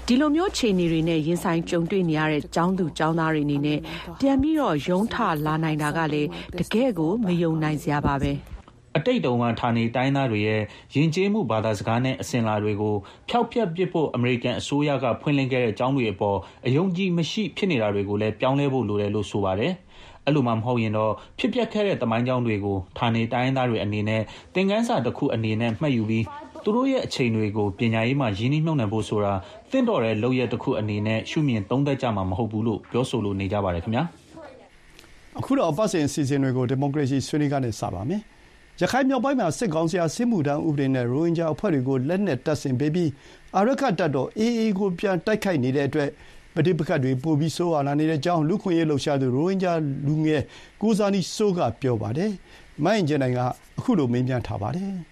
ဒီလိုမျိုးအခြေအနေတွေနဲ့ရင်ဆိုင်ကြုံတွေ့နေရတဲ့ကျောင်းသူကျောင်းသားတွေအနေနဲ့ပြန်ပြီးတော့ရုံးထလာနိုင်တာကလည်းတကယ်ကိုမယုံနိုင်စရာပါပဲအတိတ်တုန်းကဌာနေတိုင်းသားတွေရဲ့ယဉ်ကျေးမှုဘာသာစကားနဲ့အစဉ်အလာတွေကိုဖျောက်ဖျက်ပစ်ဖို့အမေရိကန်အစိုးရကဖွင့်လှစ်ခဲ့တဲ့ကျောင်းတွေအပေါ်အယုံကြည်မရှိဖြစ်နေတာတွေကိုလည်းပြောင်းလဲဖို့လိုတယ်လို့ဆိုပါတယ်။အဲ့လိုမှမဟုတ်ရင်တော့ဖြစ်ပျက်ခဲ့တဲ့သမိုင်းကျောင်းတွေကိုဌာနေတိုင်းသားတွေအနေနဲ့သင်ခန်းစာတစ်ခုအနေနဲ့မှတ်ယူပြီးသူတို့ရဲ့အချိန်တွေကိုပညာရေးမှာရင်းနှီးမြှုပ်နှံဖို့ဆိုတာသင့်တော်တဲ့လုပ်ရက်တစ်ခုအနေနဲ့ရှုမြင်သုံးသပ်ကြမှာမဟုတ်ဘူးလို့ပြောဆိုလို့နေကြပါတယ်ခင်ဗျာ။အခုတော့အပတ်စဉ်အစီအစဉ်တွေကိုဒီမိုကရေစီဆွေးနွေးကနေစပါမယ်။ရခိုင်မြောက်ပိုင်းမှာစစ်ကောင်စီကစစ်မှုထမ်းဥပဒေနဲ့ရိုဟင်ဂျာအဖွဲ့တွေကိုလက်နက်တပ်ဆင်ပေးပြီးအာရက္ခတပ်တော် အေအေ ကိုပြန်တိုက်ခိုက်နေတဲ့အတွက်ပဋိပက္ခတွေပိုပြီးဆိုးဝါးလာနေတဲ့အကြောင်းလူခွင့်ရေးလှုပ်ရှားသူရိုဟင်ဂျာလူငယ်ကိုဇာနီဆိုးကပြောပါတယ်။မိုင်းကျန်နိုင်ကအခုလိုမေးမြန်းထားပါတယ်။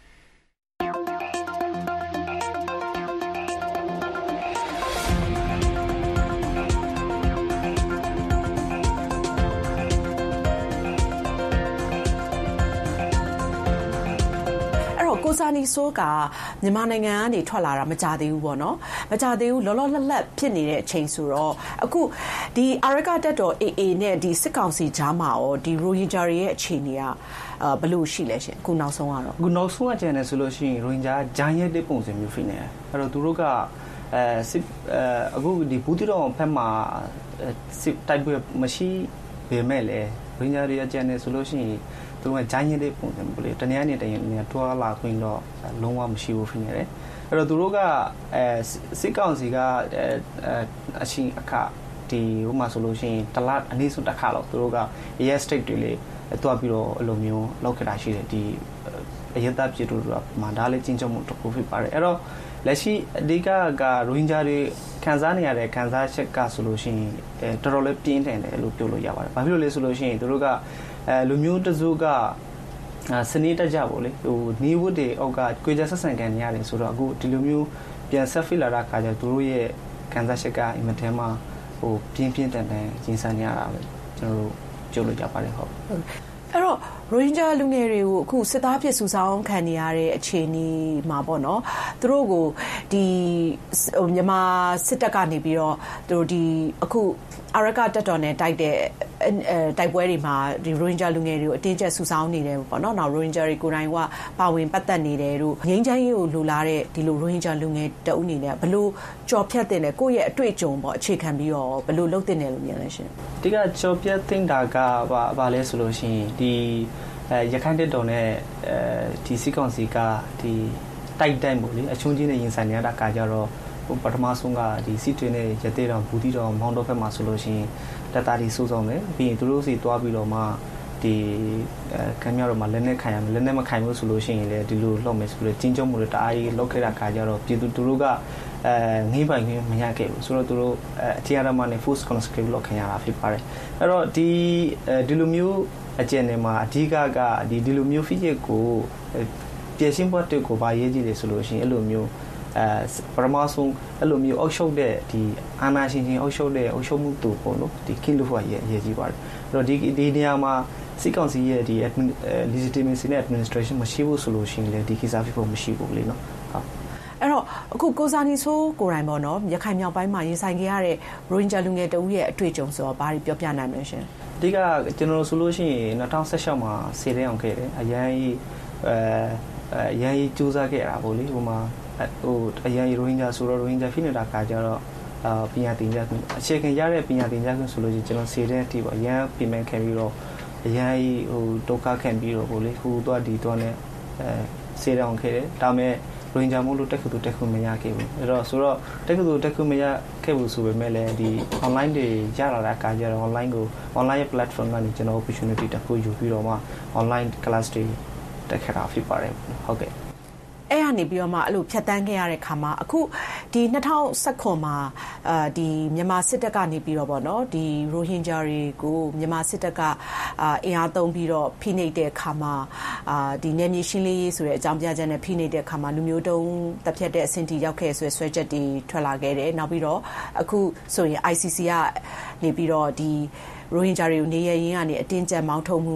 ကိုစာနီဆိုးကမြန်မာနိုင်ငံကနေထွက်လာတာမကြသေးဘူးပေါ့နော်မကြသေးဘူးလောလောလတ်လတ်ဖြစ်နေတဲ့အချိန်ဆိုတော့အခုဒီအာရကတက်တော် အေအေ နဲ့ဒီစစ်ကောင်စီကြားမှာရောဒီရိုဟင်ဂျာတွေရဲ့အခြေအနေကဘယ်လိုရှိလဲရှင်အခုနောက်ဆုံးကတော့အခုနောက်ဆုံးအကြံနဲ့ဆိုလို့ရှိရင်ရိုဟင်ဂျာဂျိုင်းရဲ့တဲ့ပုံစံမျိုးဖြစ်နေတယ်အဲ့တော့သူတို့ကအဲစစ်အခုဒီဘူးတီတော်ဖက်မှာစစ်တိုက်ပွဲမရှိပေမဲ့လည်းရိုဟင်ဂျာတွေအကြံနဲ့ဆိုလို့ရှိရင်သူတို့ကဂျိုင်းရတဲ့ပုံစံမျိုးလေတနည်းနဲ့တည်းနဲ့တွားလာခွင့်တော့လုံးဝမရှိဘူးဖြစ်နေတယ်အဲ့တော့သူတို့ကအဲစစ်ကောင်စီကအဲအချင်းအခဒီဟိုမှာဆိုလို့ရှိရင်တလားအနည်းဆုံးတစ်ခါတော့သူတို့က A S state တွေလေတွားပြီးတော့အလိုမျိုးလောက်ခဲ့တာရှိတယ်ဒီအရသာပြည်တို့ကမှဒါလည်းချင်းချုံမှုတစ်ခုဖြစ်ပါတယ်အဲ့တော့လက်ရှိအဓိကကရိုဟင်ဂျာတွေခံစားနေရတဲ့ခံစားချက်ကဆိုလို့ရှိရင်အဲတော်တော်လေးပြင်းထန်တယ်လို့ပြောလို့ရပါတယ်ဘာဖြစ်လို့လဲဆိုလို့ရှိရင်သူတို့ကအဲလူမျိုးတစုကစနေတကြပေါ့လေဟိုနေဝတ်တွေအောက်ကကြွေကြဆက်ဆံခံနေရတယ်ဆိုတော့အခုဒီလိုမျိုးပြန်ဆက်ဖိလာတာခါကျသူတို့ရဲ့ခံစားချက်ကအင်မတန်မှဟိုပြင်းပြင်းထန်ထန်ရင်ဆိုင်နေရတာပဲကျွန်တော်တို့ကြိုးလို့ကြပါတယ်ဟုတ်အဲ့တော့ရိုဟင်ဂျာလူငယ်တွေကိုအခုစစ်သားဖြစ်စုဆောင်ခံနေရတဲ့အခြေအနေမှာပေါ့နော်သူတို့ကိုဒီမြန်မာစစ်တပ်ကနေပြီးတော့သူတို့ဒီအခုအာရကတက်တော်နဲ့တိုက်တဲ့တိုက်ပွဲတွေမှာဒီရိုဟင်ဂျာလူငယ်တွေကိုအတင်းကျပ်စုဆောင်နေတယ်ပေါ့နော်နောက်ရိုဟင်ဂျာတွေကိုယ်တိုင်ကပါဝင်ပတ်သက်နေတယ်တို့ငြိမ်းချမ်းရေးကိုလိုလားတဲ့ဒီလိုရိုဟင်ဂျာလူငယ်တအုပ်နေနဲ့ဘလို့ကြော်ဖြတ်တင်တယ်ကိုယ့်ရဲ့အတွေ့အကြုံပေါ့အခြေခံပြီးတော့ဘလို့လုပ်တင်တယ်လို့မြင်လဲရှင်ဒီကကြော်ဖြတ်တင်တာကဘာဘာလဲဆိုလို့ရှိရင်ဒီအဲရခိုင်တက်တော်နဲ့အဲဒီစီကောင်စီကဒီတိုက်တိုင်ပေါ့လေအချုံချင်းနဲ့ရင်ဆိုင်နေရတာကကြတော့ပထမဆုံးကဒီစီတွင်းနဲ့ရသေးတော်ဘူးတီတော်မောင်းတော့ဖက်မှာဆိုလို့ရှိရင်တက်တာဒီစိုးဆောင်တယ်ပြီးရင်သူတို့စီတွားပြီးတော့မှဒီအဲခံရတော့မှလက်နဲ့ခံရမယ်လက်နဲ့မခံဘူးဆိုလို့ရှိရင်လည်းဒီလိုလောက်မယ်ဆိုလို့ချင်းချုံမှုတွေတအားကြီးလောက်ခဲ့တာခါကြတော့ပြည်သူသူတို့ကအဲငိမ့်ပိုင်ခွင့်မရခဲ့ဘူးဆိုတော့သူတို့အဲအထရမနဲ့ force conscript လောက်ခံရတာဖြစ်ပါတယ်အဲ့တော့ဒီဒီလိုမျိုးအကျဉ်းတွေမှာအဓိကကဒီဒီလိုမျိုး feature ကိုပြင်ဆင်ဖို့တက်ကိုပါရေးကြည့်တယ်ဆိုလို့ရှိရင်အဲ့လိုမျိုးအဲပရမဆုံးအဲ့လိုမျိုးအောက်ရှုပ်တဲ့ဒီအာနာရှင်ချင်းအောက်ရှုပ်တဲ့အောက်ရှုပ်မှုတူပေါ့နော်ဒီကင်းလို့ဖို့ရရေးကြည့်ပါတယ်အဲ့တော့ဒီဒီနေရာမှာစစ်ကောင်စီရဲ့ဒီ legitimacy နဲ့ administration မရှိဘူးဆိုလို့ရှိရင်လည်းဒီကိစ္စဖြစ်ဖို့မရှိဘူးလေနော်ဟုတ်အဲ့တော့အခုကိုဇာနီဆိုးကိုယ်တိုင်ပေါ့နော်ရခိုင်မြောက်ပိုင်းမှာရင်ဆိုင်ခဲ့ရတဲ့ရိုဟင်ဂျာလူငယ်တဦးရဲ့အတွေ့အကြုံဆိုတော့ဘာတွေပြောပြနိုင်မလဲရှင်အဓိကကျွန်တော်ဆိုလို့ရှိရင်၂၀၁၆မှာစေတဲ့အောင်ခဲ့တယ်အရန်ကြီးအဲအရန်ကြီးစူးစမ်းခဲ့ရတာပေါ့လေဟိုမှာဟိုအရန်ရိုဟင်ဂျာဆိုတော့ရိုဟင်ဂျာဖြစ်နေတာကကြတော့အာပညာသင်ကြားခွင့်အခြေခံရတဲ့ပညာသင်ကြားခွင့်ဆိုလို့ရှိရင်ကျွန်တော်စေတဲ့အထိပေါ့အရန်ပြင်ပခံပြီးတော့အရန်ကြီးဟိုဒုက္ခခံပြီးတော့ပေါ့လေဟိုတော့ဒီတော့ ਨੇ အဲစေတဲ့အောင်ခဲ့တယ်ဒါမဲ့ရိုဟင်ဂျာမို့လို့တက်ခုတူတက်ခုမရခဲ့ဘူးအဲ့တော့ဆိုတော့တက်ခုတူတက်ခုမရခဲ့ဘူးဆိုပေမဲ့လည်းဒီ online တွေရလာတဲ့အခါကျတော့ online ကို online ရဲ့ platform ကနေကျွန်တော် opportunity တစ်ခုယူပြီးတော့မှ online class တွေတက်ခဲ့တာဖြစ်ပါတယ်ဟုတ်ကဲ့အဲ့ကနေပြီးတော့မှအဲ့လိုဖြတ်တန်းခဲ့ရတဲ့ခါမှာအခုဒီ၂၀၁၇မှာအာဒီမြန်မာစစ်တပ်ကနေပြီးတော့ဗောနော်ဒီရိုဟင်ဂျာတွေကိုမြန်မာစစ်တပ်ကအင်အားသုံးပြီးတော့ဖိနှိပ်တဲ့ခါမှာအာဒီနယ်မြေရှင်းလင်းရေးဆိုတဲ့အကြောင်းပြချက်နဲ့ဖိနှိပ်တဲ့ခါမှာလူမျိုးတုံးတပ်ဖြတ်တဲ့အဆင့်တီရောက်ခဲ့ဆွဲဆွဲချက်တွေထွက်လာခဲ့တယ်နောက်ပြီးတော့အခုဆိုရင် I C C ကနေပြီးတော့ဒီရိုဟင်ဂျာတွေကိုနေရရင်းကနေအတင်းကျပ်မောင်းထုတ်မှု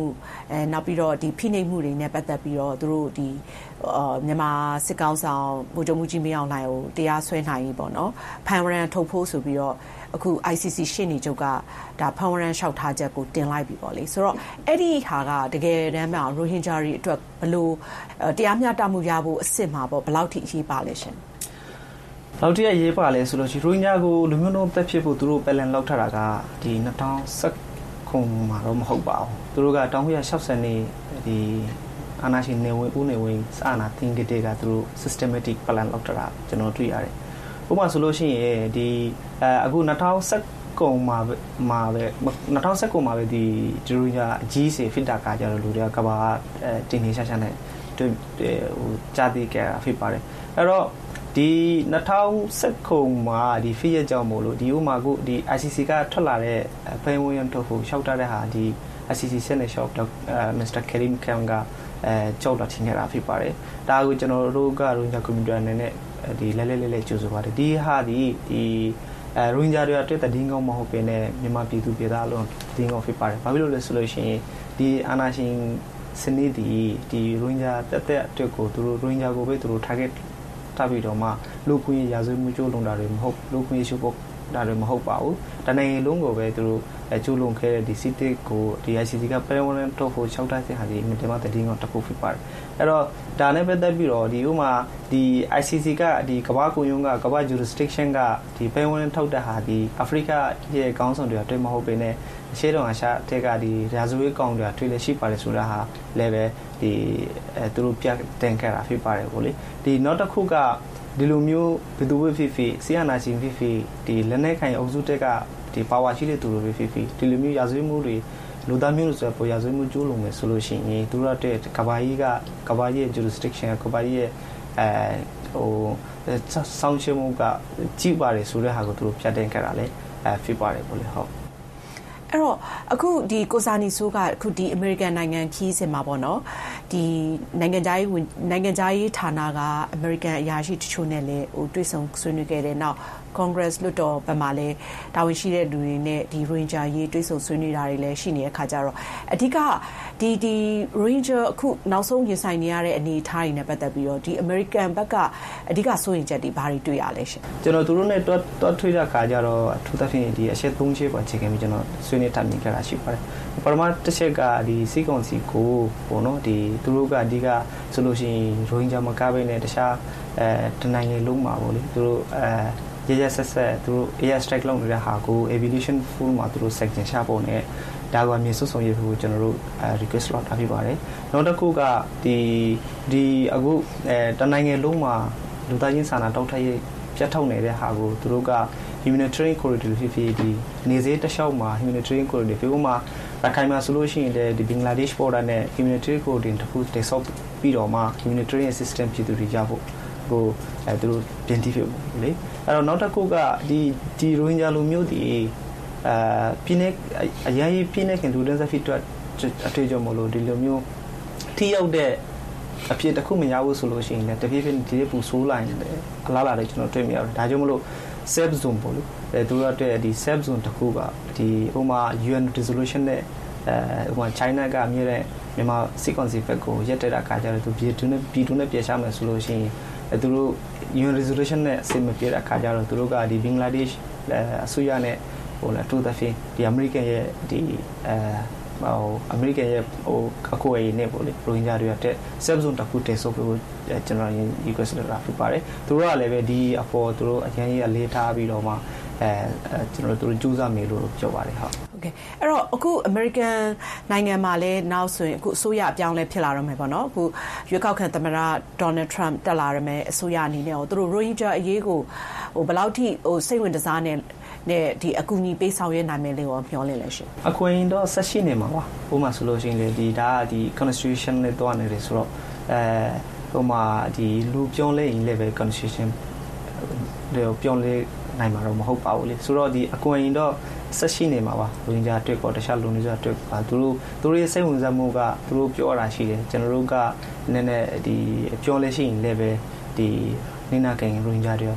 အဲနောက်ပြီးတော့ဒီဖိနှိပ်မှုတွေနဲ့ပတ်သက်ပြီးတော့သူတို့ဒီအာမြန်မာစစ်ကောင်ဆောင်ဗိုလ်ချုပ်မှုကြီးမင်းအောင်လှိုင်ကိုတရားစွဲနိုင်ပြီပေါ့နော်ဖန်ဝရန်ထုတ်ဖို့ဆိုပြီးတော့အခု I C C ရှင်းနေချုပ်ကဒါဖန်ဝရန်လျှောက်ထားချက်ကိုတင်လိုက်ပြီပေါ့လေဆိုတော့အဲ့ဒီဟာကတကယ်တမ်းမှာရိုဟင်ဂျာတွေအတွက်ဘလို့တရားမျှတမှုရဖို့အစ်စ်မှာပေါ့ဘယ်လောက်ထိအရေးပါလဲရှင်ဘယ်လောက်ထိအရေးပါလဲဆိုလို့ရှိရင်ရိုဟင်ဂျာကိုလူမျိုးလုံးတက်ဖြစ်ဖို့သူတို့ပယ်လန်လောက်ထတာကဒီ၂၀၁၉မှာတော့မဟုတ်ပါဘူးသူတို့ကတောင်ဟိုရ၆၀နှစ်ဒီအာနာရှင်နေဝင်ဦးနေဝင်စာနာသင်္ကေတကသူတို့ systematic plan လောက်ထတာကျွန်တော်တွေ့ရတယ်ဥပမာဆိုလို့ရှိရင်ဒီအခု၂၀၁၉မှာမှာပဲ၂၀၁၉မှာပဲဒီဂျူရီယာအကြီးစီဖစ်တာကကြတော့လူတွေကကဘာတင်းနေရှာရှာနဲ့ဟိုကြာတိကဖြစ်ပါတယ်အဲ့တော့ဒီ၂၀၁၉မှာဒီ fee ရကြောင်းမို့လို့ဒီဥမာကိုဒီ I C C ကထွက်လာတဲ့ဖန်ဝရန်ထုတ်ဖို့ရှောက်ထားတဲ့ဟာဒီ I C C ဆက်နေရှောက်တော့ Mister Karim Khan ကအဲကြောက်တာထင်ခဲ့တာဖြစ်ပါတယ်ဒါကိုကျွန်တော်တို့ကရိုဟင်ဂျာ community အနေနဲ့ဒီလဲလဲလဲလဲကြိုးစားပါတယ်ဒီဟာဒီဒီအဲရိုဟင်ဂျာတွေအတွက်တည်ငောင်းမဟုတ်ပေနဲ့မြန်မာပြည်သူပြည်သားအလုံးတည်ငောင်းဖြစ်ပါတယ်ဘာဖြစ်လို့လဲဆိုလို့ရှိရင်ဒီအာနာရှင်စနစ်ဒီဒီရိုဟင်ဂျာတက်တက်အတွက်ကိုသူတို့ရိုဟင်ဂျာကိုပဲသူတို့ target ထားပြီးတော့မှလူခွင့်ရာဇဝတ်မှုကျူးလွန်တာတွေမဟုတ်လူခွင့်ရှုပ်တာတွေမဟုတ်ပါဘူးတနိုင်ငံလုံးကိုပဲသူတို့အကျိုးလွန်ခဲ့တဲ့ဒီစစ်တစ်ကိုဒီ I C C က permanent ထုတ်ဖို့ရှောက်ထားတဲ့ဟာဒီမြင်မှာတည်ငောင်းတစ်ခုဖြစ်ပါတယ်အဲ့တော့ဒါနဲ့ပတ်သက်ပြီးတော့ဒီဥမာဒီ I C C ကဒီကမ္ဘာ့ကွန်ယုံကကမ္ဘာ့ jurisdiction ကဒီ permanent ထုတ်တဲ့ဟာဒီအာဖရိကရဲ့ခေါင်းဆောင်တွေအတွက်မဟုတ်ပေနဲ့အရှေ့တောင်အာရှတက်ကဒီရာဇဝတ်ကောင်တွေထွေးလက်ရှိပါတယ်ဆိုတာဟာလည်းပဲဒီအဲသူတို့ပြတင်ခဲ့တာဖြစ်ပါတယ်ကိုလေဒီနောက်တစ်ခုကဒီလိုမျိုးဘယ်သူပဲဖြစ်ဖြစ်ဆီယနာရှင်ဖြစ်ဖြစ်ဒီလက်နက်ခိုင်အုပ်စုတက်ကဒီ power ရှိတဲ့သူတွေပဲဖြစ်ဖြစ်ဒီလိုမျိုးရာဇဝတ်မှုတွေလူသားမျိုးဆိုပေါ်ရာဇဝတ်မှုကျူးလွန်မယ်ဆိုလို့ရှိရင်သူတို့တဲ့ကဘာကြီးကကဘာကြီးရဲ့ jurisdiction ကဘာကြီးရဲ့အဲဟိုဆောင်းရှင်းမှုကကြည့်ပါတယ်ဆိုတဲ့ဟာကိုသူတို့ဖြတ်တင်ခဲ့တာလေအဲဖြစ်ပါတယ်ပေါ့လေဟုတ်အဲ့တော့အခုဒီကိုစာနီဆိုးကအခုဒီ American နိုင်ငံခီးစင်မှာပေါ့နော်ဒီနိုင်ငံသားရေးနိုင်ငံသားရေးဌာနက American အရာရှိတချို့နဲ့လည်းဟိုတွေ့ဆုံဆွေးနွေးခဲ့တယ်နောက် Congress လွှတ်တော်ဘက်မှာလည်းတာဝန်ရှိတဲ့လူတွေနဲ့ဒီ Ranger ရေးတွေ့ဆုံဆွေးနွေးတာတွေလည်းရှိနေတဲ့ခါကြတော့အဓိကဒီဒီ Ranger အခုနောက်ဆုံးရင်ဆိုင်နေရတဲ့အနေအထားတွေနဲ့ပတ်သက်ပြီးတော့ဒီ American ဘက်ကအဓိကစိုးရင်ချက်တွေဘာတွေတွေ့ရလဲရှင်ကျွန်တော်တို့နဲ့တွတ်တွတ်ထွေးတဲ့ခါကြတော့အထူးသဖြင့်ဒီအချက်သုံးချက်ပေါ်အခြေခံပြီးကျွန်တော်ဆွေးနွေးထားမြင်ခဲ့တာရှိပါတယ်ပထမတစ်ချက်ကဒီစီကွန်စီကိုပေါ့နော်ဒီသူတို့ကအဓိကဆိုလို့ရှိရင်ရိုဟင်ဂျာမကပဲနဲ့တခြားအဲတနိုင်ငံလုံးမှာပေါ့လေသူတို့အဲရရဆက်ဆက်သူတို့ air strike လုပ်နေတဲ့ဟာကို aviation full မှာသူတို့ section ရှာဖို့နဲ့ဒါကမြေစုံစုံရေးဖို့ကျွန်တော်တို့ request လုပ်ထားပြပါတယ်နောက်တစ်ခုကဒီဒီအခုအဲတနိုင်ငံလုံးမှာလူသားချင်းစာနာတောက်ထရေးပြတ်ထုတ်နေတဲ့ဟာကိုသူတို့က humanitarian corridor ဖြစ်ဖြစ်ဒီနေစေးတစ်လျှောက်မှာ humanitarian corridor ဖြစ်ဥမှာရခိုင်မှာဆိုလို့ရှိရင်ဒီဘင်္ဂလားဒေ့ရှ် border နဲ့ humanitarian corridor တစ်ခုတည်ဆောက်ပြီးတော့မှ humanitarian assistance ပြည်သူတွေရဖို့ကိုအဲသူတို့ပြင်တည်ဖြစ်ဖို့လေအဲ့တော့နောက်တစ်ခုကဒီဒီရိုဟင်ဂျာလူမျိုးတွေအာပြင်းနေအရင်ပြင်းနေခင်ဒူဒန်ဆာဖီတွတ်အထွေကြမလို့ဒီလိုမျိုးထိရောက်တဲ့အဖြစ်တစ်ခုမရဘူးဆိုလို့ရှိရင်လည်းတဖြည်းဖြည်းဒီပူဆိုးလာရင်လည်းအလားလာတယ်ကျွန်တော်တွေ့မြင်ရတယ်ဒါကြောင့်မလို့ safe zone ပေါ့လို့အဲသူတို့အတွက်ဒီ safe zone တစ်ခုကဒီဥမာ U N resolution နဲ့အဲဥမာ China ကအမြဲတမ်းမြန်မာစစ်ကောင်စီဘက်ကိုရက်တက်တာခါကြတော့သူပြည်သူနဲ့ပြည်သူနဲ့ပြေချမယ်ဆိုလို့ရှိရင်အဲသူတို့ U N resolution နဲ့အစစ်မပြေတဲ့ခါကြတော့သူတို့ကဒီဘင်္ဂလားဒေ့ရှ်အစိုးရနဲ့ဟိုလားတူသဖြင့်ဒီ American ရဲ့ဒီအဲဟို American ရဲ့ဟိုအကူအညီနဲ့ပေါ့လေရိုဟင်ဂျာတွေအတွက် safe zone တစ်ခုတည်ဆောက်ဖို့ကျွန်တော် request လုပ်တာဖြစ်ပါတယ်သူတို့ကလည်းပဲဒီအပေါ်သူတို့အရင်ကြီးအလေးထားပြီးတော့မှအဲကျွန်တော်တို့ကြိုးစားမယ်လို့ပြောပါတယ်ဟုတ်โอเคအဲ့တော့အခု American နိုင်ငံမှာလည်းနောက်ဆိုရင်အခုအစိုးရအပြောင်းလဲဖြစ်လာတော့မယ်ပေါ့နော်အခုရွေးကောက်ခံသမ္မတ Donald Trump တက်လာရမယ်အစိုးရအနေနဲ့တော့သူတို့ Rohingya အရေးကိုဟိုဘယ်လောက်ထိဟိုစိတ်ဝင်စားနဲ့နဲ့ဒီအကူအညီပေးဆောင်ရွက်နိုင်မယ်လို့ပြောလဲလဲရှင်အခွင့်အရေးတော့ဆက်ရှိနေမှာပါဥပမာဆိုလို့ရှိရင်လေဒီဒါကဒီ constitution နဲ့တွားနေတယ်ဆိုတော့အဲဥပမာဒီလူပြောလဲရင်လည်းပဲ constitution တွေပြောလဲနိုင်မှာတော့မဟုတ်ပါဘူးလေဆိုတော့ဒီအကွန်ရင်တော့ဆက်ရှိနေမှာပါလူငင်အတွက်ကောတခြားလူနေကြအတွက်ပါသူတို့သူတို့ရဲ့စိတ်ဝင်စားမှုကသူတို့ပြောတာရှိတယ်ကျွန်တော်တို့ကနည်းနည်းဒီပြောလဲရှိရင်လည်းပဲဒီနိနာကင်လူငင်တွေအတွက်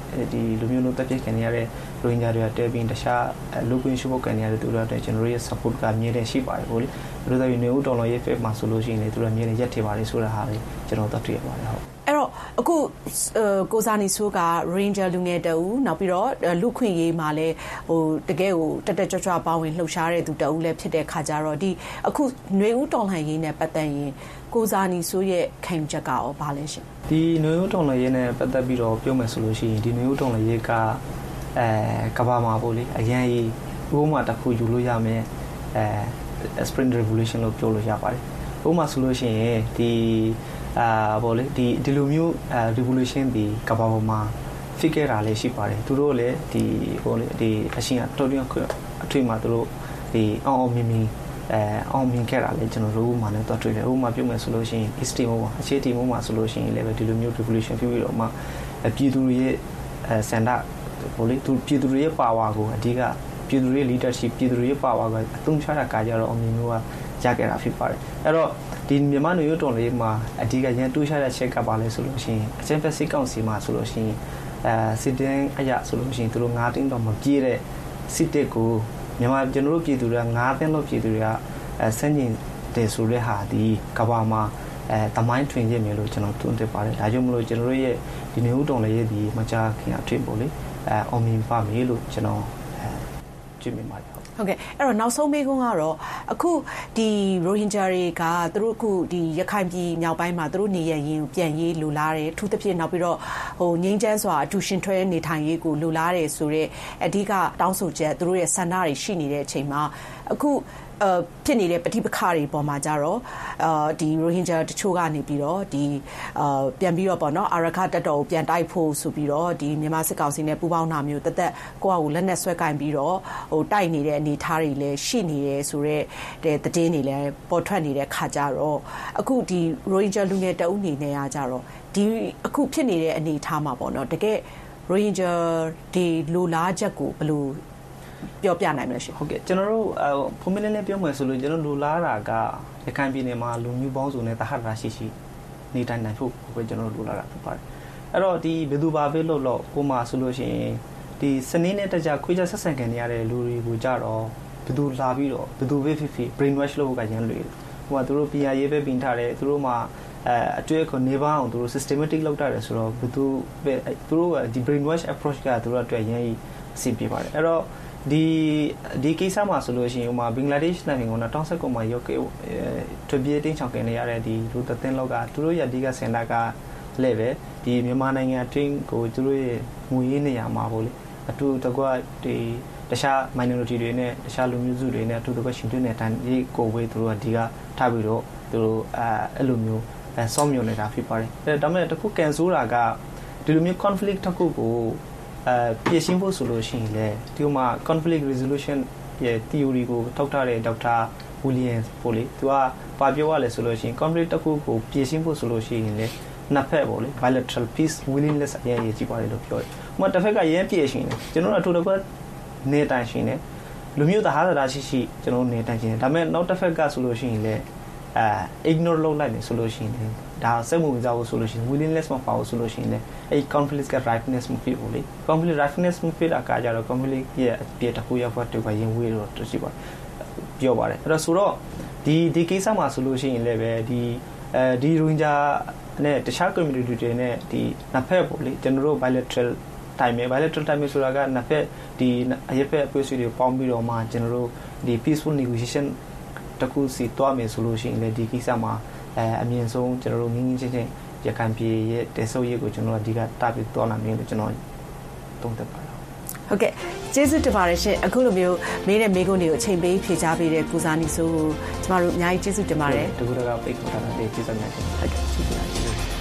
ဒီလူမျိုးတို့တက်ပြစ်ခံရတဲ့ရိုဟင်ဂျာတွေကတဲပြီးတခြားလူကွင်းရှိဖို့ခံရတဲ့သူတွေအတွက်ကျွန်တော်ရဲ့ support ကမြဲတဲ့ရှိပါတယ်ပေါ့လေသူတို့တွေနေဦးတော်တော်ရဲ့ face မှာဆိုလို့ရှိရင်လေသူတို့မြဲတဲ့ရက်ထည့်ပါတယ်ဆိုတာဟာလေကျွန်တော်သတ်တွေ့ရပါတယ်ဟုတ်အဲ့တော့အခုကိုစာနီဆိုးက Ranger လူငယ်တအူနောက်ပြီးတော့လူခွင့်ရေးမှာလည်းဟိုတကယ်ကိုတက်တက်ကြွကြွပါဝင်လှုပ်ရှားတဲ့သူတအူလည်းဖြစ်တဲ့ခါကြတော့ဒီအခုຫນွေဦးတော်လှန်ရေးနဲ့ပတ်သက်ရင်ကိုစာနီဆိုးရဲ့ခံယူချက်ကရောဘာလဲရှင်ဒီຫນွေဦးတော်လှန်ရေးနဲ့ပတ်သက်ပြီးတော့ပြောမယ်ဆိုလို့ရှိရင်ဒီຫນွေဦးတော်လှန်ရေးကအဲကဘာမှာပေါ့လေအရန်ကြီးဥပမာတစ်ခုယူလို့ရမယ်အဲ Spring Revolution လို့ပြောလို့ရပါတယ်ဥပမာဆိုလို့ရှိရင်ဒီအာဘောလေဒီဒီလိုမျိုးအဲ revolution ဒီကဘာပေါ်မှာ figure တာလည်းရှိပါတယ်သူတို့လည်းဒီဘောလေဒီအရှင်အတော်တော်အထွေမှာသူတို့ဒီအောင်အောင်မြင်မြင်အဲအောင်မြင်ခဲ့တာလည်းကျွန်တော်တို့ဥပမာနဲ့တော့တွေ့တယ်ဥပမာပြောမယ်ဆိုလို့ရှိရင် East Timor မှာအခြေ Timor မှာဆိုလို့ရှိရင်လည်းဒီလိုမျိုး revolution ဖြစ်ပြီးတော့မှပြည်သူတွေရဲ့အဲစန္ဒဘောလေသူပြည်သူတွေရဲ့ power ကိုအဓိကပြည်သူတွေ leadership ပြည်သူတွေရဲ့ power ကိုအသုံးချတာကကြတော့အမြင်မျိုးကရခဲ့တာဖြစ်ပါတယ်အဲ့တော့ဒီမြန်မာလူမျိုးတော်လေးမှာအဓိကရန်တူးရှာတဲ့ချက်ကပါလဲဆိုလို့ရှိရင်အချင်းဖက်စစ်ကောင်စီမှာဆိုလို့ရှိရင်အဲစစ်တင်းအရာဆိုလို့ရှိရင်သူတို့၅တင်းတော့မပြေးတဲ့စစ်တက်ကိုမြန်မာကျွန်တော်တို့ပြည်သူတွေက၅တင်းလို့ပြည်သူတွေကအဲစန့်ကျင်တယ်ဆိုတဲ့ဟာဒီကဘာမှာအဲတမိုင်းထွင်ရမယ်လို့ကျွန်တော်တွန်းတက်ပါတယ်ဒါကြောင့်မလို့ကျွန်တော်တို့ရဲ့ဒီမျိုးတော်လေးရဲ့ဒီမကြခင်အထွေပေါ့လေအဲအောင်မြင်ပါမယ်လို့ကျွန်တော်အဲကြည့်မိပါတယ်ဟုတ်ကဲ့အဲ့တော့နောက်ဆုံးမေးခွန်းကတော့အခုဒီ Rohingya တွေကသူတို့အခုဒီရခိုင်ပြည်မြောက်ပိုင်းမှာသူတို့နေရရင်ပြန်ရေးလိုလားတယ်ထူးသဖြင့်နောက်ပြီးတော့ဟိုငိမ့်ချမ်းစွာအတူရှင်ထွဲနေထိုင်ရေးကိုလိုလားတယ်ဆိုတော့အဓိကတောင်းဆိုချက်သူတို့ရဲ့ဆန္ဒတွေရှိနေတဲ့အချိန်မှာအခုအဲဖြစ်နေတဲ့ပဋိပက္ခတွေပေါ်မှာကြတော့အာဒီ Rohingya တချို့ကနေပြီးတော့ဒီအာပြန်ပြီးတော့ပေါ့နော်အာရခတက်တော်ကိုပြန်တိုက်ဖို့ဆိုပြီးတော့ဒီမြန်မာစစ်ကောင်စီနဲ့ပူးပေါင်းတာမျိုးတသက်ကိုယ့်အကိုလက်နဲ့ဆွဲကင်ပြီးတော့ဟိုတိုက်နေတဲ့အနေအထားတွေလည်းရှိနေတယ်ဆိုတော့တဲ့တည်င်းတွေလည်းပေါ်ထွက်နေတဲ့ခါကြတော့အခုဒီ Rohingya လူငယ်တအုပ်နေနေရကြတော့ဒီအခုဖြစ်နေတဲ့အနေအထားမှာပေါ့နော်တကယ် Rohingya ဒီလိုလားချက်ကိုဘယ်လိုပြောပြနိုင်မလဲရှင်ဟုတ်ကဲ့ကျွန်တော်တို့ဖုန်းမင်းလေးပြောမယ်ဆိုလို့ကျွန်တော်လူလာတာကရခိုင်ပြည်နယ်မှာလူမျိုးပေါင်းစုံနဲ့တဟတ်ရာရှိရှိနေတိုင်းနိုင်ဖို့ပဲကျွန်တော်တို့လူလာတာဖြစ်ပါတယ်အဲ့တော့ဒီဘယ်သူပါပဲလို့လို့ကိုမှဆိုလို့ရှိရင်ဒီစနေနဲ့တကြခွေးချဆက်ဆံခံရတဲ့လူတွေကိုကြတော့ဘယ်သူလာပြီးတော့ဘယ်သူပဲဖြစ်ဖြစ် brain wash လုပ်ကရမ်းလွယ်ဟိုကသူတို့ P R ရေးပဲပင်ထားတယ်သူတို့မှာအဲအတွေ့အကြုံနေပါအောင်သူတို့ systematic လုပ်တာတယ်ဆိုတော့ဘယ်သူပဲသူတို့ကဒီ brain wash approach ကသူတို့အတွက်ရမ်းအဆင်ပြေပါတယ်အဲ့တော့ဒီဒီကိစ္စမှာဆိုလို့ရှိရင်ဟိုမှာဘင်္ဂလားဒေ့ရှ်နိုင်ငံကတောင်ဆက်ကောင်မှာရောက်ခဲ့ထွက်ပြေးတင်းချောင်ကနေရတဲ့ဒီလူသင်းလောက်ကသူတို့ရအဓိကစင်တာကလည်းပဲဒီမြန်မာနိုင်ငံအတွင်းကိုသူတို့ရဲ့ငွေရေးနေရာမှာပေါ့လေအတူတကွဒီတခြား minority တွေနဲ့တခြားလူမျိုးစုတွေနဲ့အတူတကွရှင်တွဲနေတိုင်းဒီကိုဝေးသူတို့ကဒီကထားပြီးတော့သူတို့အဲအဲ့လိုမျိုးအဲစောင့်မျှော်နေတာဖြစ်ပါတယ်အဲဒါမဲ့တခုကန်ဆိုးတာကဒီလိုမျိုး conflict တစ်ခုကိုအဲပြင်ရှင်းဖို့ဆိုလို့ရှိရင်လေဒီမှာ conflict resolution ရဲ့ theory ကိုထောက်ထားတဲ့ဒေါက်တာဝီလီယမ်ပိုလေသူကပါပြောရလဲဆိုလို့ရှိရင် conflict တစ်ခုကိုပြင်ရှင်းဖို့ဆိုလို့ရှိရင်လေနှစ်ဖက်ပေါ့လေ bilateral peace willingness အရင်ရေးကြည့်ပါတယ်လို့ပြောတယ်။ဥပမာတစ်ဖက်ကရမ်းပြင်ရှင်းတယ်ကျွန်တော်တို့အထူးတစ်ခုနေတိုင်ရှင်းတယ်လူမျိုးသားဟာသာရှိရှိကျွန်တော်နေတိုင်ရှင်းတယ်ဒါပေမဲ့နောက်တစ်ဖက်ကဆိုလို့ရှိရင်လေအဲ ignore လုပ်လိုက်တယ်ဆိုလို့ရှိရင်ဒါစက်မှုကြောက်ဆိုလို့ရှိရင် willingness မပါဘူးဆိုလို့ရှိရင်လေအဲ conflict က ripeness မဖြစ်ဘူးလေ conflict ripeness မဖြစ်တာကကြတော့ conflict ရဲ့အပြည့်တစ်ခုရောက်ဖို့တူပါရင်ဝေးတော့တူရှိပါပြောပါတယ်အဲ့တော့ဆိုတော့ဒီဒီကိစ္စမှာဆိုလို့ရှိရင်လည်းပဲဒီအဲဒီ Rohingya နဲ့တခြား community တွေနဲ့ဒီနှစ်ဖက်ပေါ့လေကျွန်တော်တို့ bilateral time bilateral time ဆိုတာကနှစ်ဖက်ဒီအရက်ဖက်အဖွဲ့အစည်းတွေပေါင်းပြီးတော့မှကျွန်တော်တို့ဒီ peaceful negotiation တခုစီတွားမယ်ဆိုလို့ရှိရင်လည်းဒီကိစ္စမှာအဲအမြင့်ဆုံးကျွန်တော်တို့ငင်းငင်းချင်းချင်းရခိုင်ပြည်ရဲ့တည်ဆောက်ရေးကိုကျွန်တော်အဓိကတာပြီးတွားလာမယ်လို့ကျွန်တော်သုံးသပ်ပါတယ်ဟုတ်ကဲ့ကျေးဇူးတင်ပါတယ်ရှင်အခုလိုမျိုးမင်းနဲ့မိကုန်းတွေကိုအချိန်ပေးဖြေချပေးတဲ့ကိုဇာနီဆိုကိုကျမတို့အများကြီးကျေးဇူးတင်ပါတယ်တကူတကပိတ်ခေါ်တာတဲ့ကျေးဇူးများရှင်ဟုတ်ကဲ့ကျေးဇူးပါ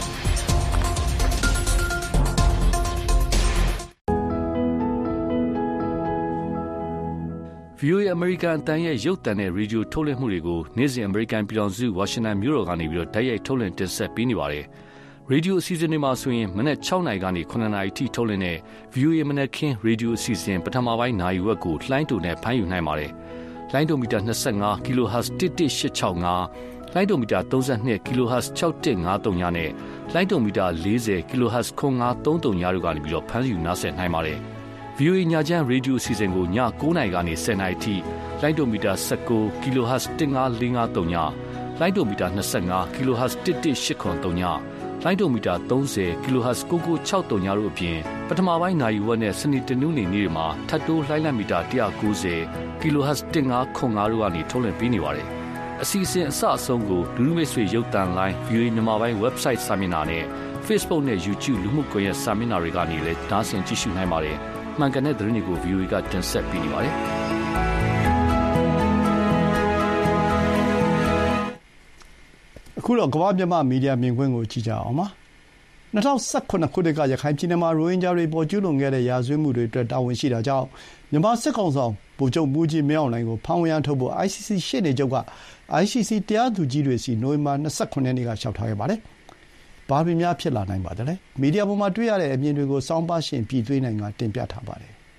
ဗီအိုအေ American အတန်းရဲ့ရုပ်သံနဲ့ရေဒီယိုထုတ်လွှင့်မှုတွေကိုနေ့စဉ် American ပြည်ထောင်စုဝါရှင်တန်မြို့တော်ကနေပြီးတော့တိုက်ရိုက်ထုတ်လွှင့်တင်ဆက်ပေးနေပါတယ်။ရေဒီယိုအစီအစဉ်တွေမှာဆိုရင်မနက်၆နာရီကနေ၇နာရီထိထုတ်လွှင့်တဲ့ ဗီအိုအေ မနက်ခင်းရေဒီယိုအစီအစဉ်ပထမပိုင်းနာရီဝက်ကိုလှိုင်းတူနဲ့ဖမ်းယူနိုင်ပါတယ်။လိုင်းဒိုမီတာ၂၅ kilohertz တစ်တစ်၈၆၅လိုင်းဒိုမီတာ၃၂ kilohertz ၆၁၅၃ညနဲ့လိုင်းဒိုမီတာ၄၀ kilohertz ခွန်၅၃၃ညတို့ကနေပြီးတော့ဖမ်းဆီးနားဆင်နိုင်ပါတယ်။ ဗီအိုအေ ညချမ်းရေဒီယိုအစီအစဉ်ကိုည၉နာရီကနေ၁၀နာရီထိလိုင်းဒိုမီတာ၁၉ kilohertz ၁၅၄၅၃ညလိုင်းဒိုမီတာ၂၅ kilohertz တစ်တစ်၈ခွန်၃ညလိုင်းဒိုမီတာ၃၀ kilohertz ၉၉၆၃ညတို့အပြင်ပထမပိုင်းနာရီဝက်နဲ့စနေတနင်္ဂနွေနေ့တွေမှာထပ်တိုးလှိုင်းလံမီတာ၁၉၀ kilohertz ၁၅ခွန်၅တို့ကနေထုတ်လွှင့်ပေးနေပါတယ်။အစီအစဉ်အစအဆုံးကိုလူလူမိတ်ဆွေရုပ်သံလိုင်း ဗီအိုအေ မြန်မာပိုင်း website စာမျက်နှာနဲ့ Facebook နဲ့ YouTube လူမှုကွန်ရက်စာမျက်နှာတွေကနေလည်းနားဆင်ကြည့်ရှုနိုင်ပါတယ်။မှန်ကန်တဲ့သတင်းတွေကို ဗီအိုအေ ကတင်ဆက်ပေးနေပါတယ်။အခုတော့ကမ္ဘာမြန်မာမီဒီယာမြင်ကွင်းကိုကြည့်ကြအောင်ပါ။၂၀၁၇ခုနှစ်ကရခိုင်ပြည်နယ်မှာရိုဟင်ဂျာတွေပေါ်ကျူးလွန်ခဲ့တဲ့ရာဇဝတ်မှုတွေအတွက်တာဝန်ရှိတာကြောင့်မြန်မာစစ်ကောင်ဆောင်ဗိုလ်ချုပ်မှူးကြီးမင်းအောင်လှိုင်ကိုဖမ်းဝရမ်းထုတ်ဖို့ အိုင် စီ စီ ရှေ့နေချုပ်က အိုင် စီ စီ တရားသူကြီးတွေစီနိုဝင်ဘာ၂၇ရက်နေ့ကလျှောက်ထားခဲ့ပါတယ်။ဘာတွေများဖြစ်လာနိုင်ပါသလဲ။မီဒီယာပေါ်မှာတွေ့ရတဲ့အမြင်တွေကိုစောင်းပါရှင်ပြည်သွေးနိုင်ကတင်ပြထားပါတယ်။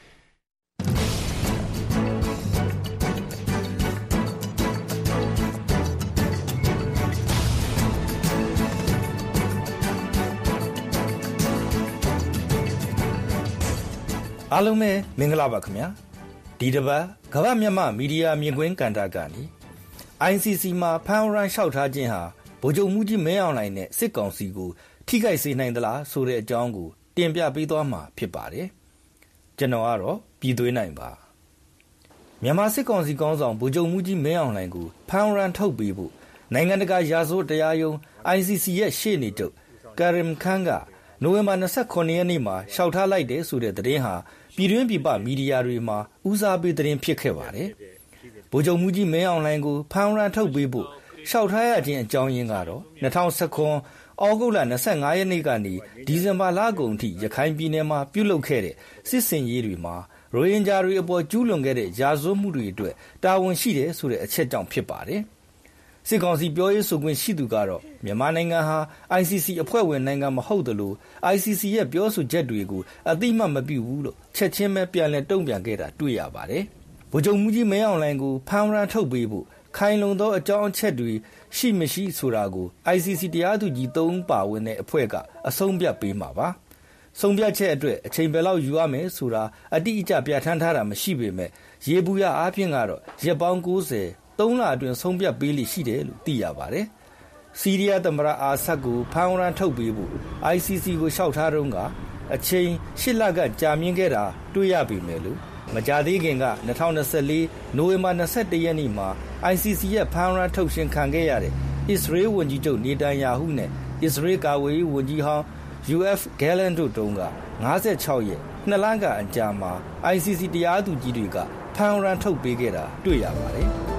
အားလုံးပဲမင်္ဂလာပါခင်ဗျာဒီတစ်ပတ်ကမ္ဘာမြန်မာမီဒီယာမြင်ကွင်းကန်တာကနေ အိုင် စီ စီ မှာဖမ်းဝရမ်းလျှောက်ထားခြင်းဟာဗိုလ်ချုပ်မှူးကြီးမင်းအောင်လှိုင်နဲ့စစ်ကောင်စီကိုထိခိုက်စေနိုင်သလားဆိုတဲ့အကြောင်းကိုတင်ပြပေးသွားမှာဖြစ်ပါတယ်ကျွန်တော်ကတော့ပြည်သွေးနိုင်ပါမြန်မာစစ်ကောင်စီကောင်းဆောင်ဗိုလ်ချုပ်မှူးကြီးမင်းအောင်လှိုင်ကိုဖမ်းဝရမ်းထုတ်ပေးဖို့နိုင်ငံတကာရာဇဝတ်တရားရုံး အိုင် စီ စီ ရဲ့ရှေ့နေချုပ်ကာရမ်ခန်ကနိုဝင်ဘာ၂၇ရက်နေ့မှာလျှောက်ထားလိုက်တဲ့ဆိုတဲ့သတင်းဟာပြည်တွင်းပြည်ပမီဒီယာတွေမှာဦးစားပေးသတင်းဖြစ်ခဲ့ပါတယ်။ဗိုလ်ချုပ်မှူးကြီးမင်းအောင်လှိုင်ကိုဖမ်းဝရမ်းထုတ်ပေးဖို့လျှောက်ထားရခြင်းအကြောင်းရင်းကတော့၂၀၁၇ဩဂုတ်လ၂၅ရက်နေ့ကနေဒီဇင်ဘာလကုန်ထိရခိုင်ပြည်နယ်မှာပြုလုပ်ခဲ့တဲ့စစ်ဆင်ရေးတွေမှာရိုဟင်ဂျာတွေအပေါ်ကျူးလွန်ခဲ့တဲ့ရာဇဝတ်မှုတွေအတွက်တာဝန်ရှိတယ်ဆိုတဲ့အချက်ကြောင့်ဖြစ်ပါတယ်။စစ်ကောင်စီပြောရေးဆိုခွင့်ရှိသူကတော့မြန်မာနိုင်ငံဟာ အိုင် စီ စီ အဖွဲ့ဝင်နိုင်ငံမဟုတ်သလို အိုင် စီ စီ ရဲ့ပြောဆိုချက်တွေကိုအသိမှတ်မပြုဘူးလို့ချက်ချင်းပဲပြန်လည်တုံ့ပြန်ခဲ့တာတွေ့ရပါတယ်။ဗိုလ်ချုပ်မှူးကြီးမင်းအောင်လှိုင်ကိုဖမ်းဝရမ်းထုတ်ပေးဖို့ခိုင်လုံသောအကြောင်းအချက်တွေရှိမရှိဆိုတာကို အိုင် စီ စီ တရားသူကြီးသုံးဦးပါဝင်တဲ့အဖွဲ့ကအဆုံးဖြတ်ပေးမှာပါ။ဆုံးဖြတ်ချက်အတွက်အချိန်ဘယ်လောက်ယူရမယ်ဆိုတာအတိအကျပြဋ္ဌာန်းထားတာမရှိပေမဲ့ရေဘူးရအားဖြင့်ကတော့ရက်ပေါင်း၉၀သုံးလအတွင်းဆုံးဖြတ်ပေးလိရှိတယ်လို့သိရပါတယ်။စီးရီးယားသမ္မတအာဆတ်ကိုဖမ်းဝရမ်းထုတ်ပေးဖို့ အိုင် စီ စီ ကိုလျှောက်ထားတုန်းကအချိန်၈လကကြာမြင့်ခဲ့တာတွေ့ရပေမဲ့လို့မကြာသေးခင်က၂၀၂၄နိုဝင်ဘာ၂၁ရက်နေ့မှာ အိုင် စီ စီ ရဲ့ဖမ်းဝရမ်းထုတ်ရှင်ခံခဲ့ရတဲ့အစ္စရေးဝန်ကြီးချုပ်နေတန်ယာဟုနဲ့အစ္စရေးကာကွယ်ရေးဝန်ကြီးဟောင်း ယူ အက်ဖ် ဂဲလန်တို့တုန်းက၅၆ရက်နှစ်လကအကြာမှာ အိုင် စီ စီ တရားသူကြီးတွေကဖမ်းဝရမ်းထုတ်ပေးခဲ့တာတွေ့ရပါတယ်။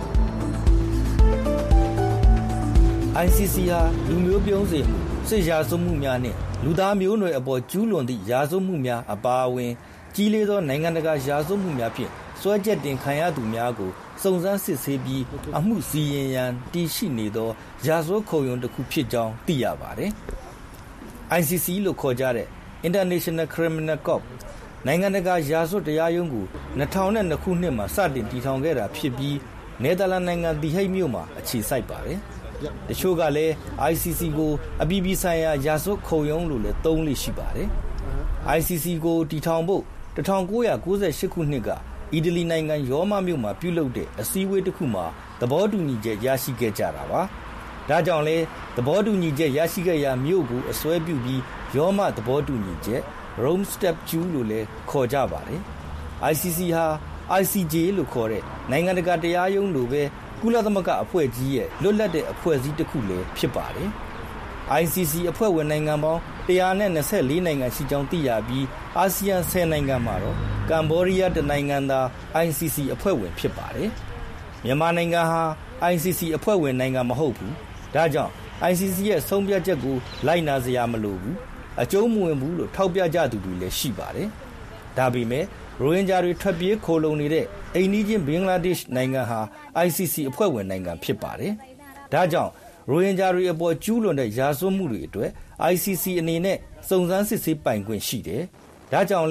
အိုင် စီ စီ ဟာလူမျိုးပြုံးစေမှုစစ်ရာဇဝတ်မှုများနဲ့လူသားမျိုးနွယ်အပေါ်ကျူးလွန်သည့်ရာဇဝတ်မှုများအပါအဝင်ကြီးလေးသောနိုင်ငံတကာရာဇဝတ်မှုများဖြင့်စွဲချက်တင်ခံရသူများကိုစုံစမ်းစစ်ဆေးပြီးအမှုစီရင်ရန်တည်ရှိနေသောရာဇဝတ်ခုံရုံးတစ်ခုဖြစ်ကြောင်းသိရပါတယ်။ အိုင် စီ စီ လို့ခေါ်ကြတဲ့ International Criminal Court နိုင်ငံတကာရာဇဝတ်တရားရုံးကို၂၀၀၂ခုနှစ်မှာစတင်တည်ထောင်ခဲ့တာဖြစ်ပြီးနယ်သာလန်နိုင်ငံဒီဟိတ်မြို့မှာအခြေစိုက်ပါတယ်။တချို့ကလည်း အိုင် စီ စီ ကိုအပြည်ပြည်ဆိုင်ရာရာဇဝတ်ခုံရုံးလို့လည်းသုံးလို့ရှိပါတယ်။ အိုင် စီ စီ ကိုတည်ထောင်ဖို့၁၉၉၈ခုနှစ်ကအီတလီနိုင်ငံရောမမြို့မှာပြုလုပ်တဲ့အစည်းအဝေးတစ်ခုမှာသဘောတူညီချက်ရရှိခဲ့ကြတာပါ။ဒါကြောင့်လဲသဘောတူညီချက်ရရှိခဲ့ရာမြို့ကိုအစွဲပြုပြီးရောမသဘောတူညီချက် Rome Statute လို့လည်းခေါ်ကြပါတယ်။ အိုင် စီ စီ ဟာ အိုင် စီ ဂျေ လို့ခေါ်တဲ့နိုင်ငံတကာတရားရုံးလိုပဲကုလသမဂ္ဂအဖွဲ့ကြီးရဲ့လွတ်လပ်တဲ့အဖွဲ့အစည်းတစ်ခုလည်းဖြစ်ပါတယ်။ အိုင် စီ စီ အဖွဲ့ဝင်နိုင်ငံပေါင်း၁၂၄နိုင်ငံရှိကြောင်းသိရပြီးအာဆီယံ၁၀နိုင်ငံမှာတော့ကမ္ဘောဒီးယားတစ်နိုင်ငံသာ အိုင် စီ စီ အဖွဲ့ဝင်ဖြစ်ပါတယ်။မြန်မာနိုင်ငံဟာ အိုင် စီ စီ အဖွဲ့ဝင်နိုင်ငံမဟုတ်ဘူး။ဒါကြောင့် အိုင် စီ စီ ရဲ့ဆုံးဖြတ်ချက်ကိုလိုက်နာစရာမလိုဘူး။အကျုံးမဝင်ဘူးလို့ထောက်ပြကြသူတွေလည်းရှိပါတယ်။ဒါပေမဲ့ရိုဟင်ဂျာတွေထွက်ပြေးခိုလုံနေတဲ့အိမ်နီးချင်းဘင်္ဂလားဒေ့ရှ်နိုင်ငံဟာ အိုင် စီ စီ အဖွဲ့ဝင်နိုင်ငံဖြစ်ပါတယ်။ဒါကြောင့်ရိုဟင်ဂျာတွေအပေါ်ကျူးလွန်တဲ့ရာဇဝတ်မှုတွေအတွက် အိုင် စီ စီ အနေနဲ့စုံစမ်းစစ်ဆေးပိုင်ခွင့်ရှိတယ်။ဒါကြောင့်လဲ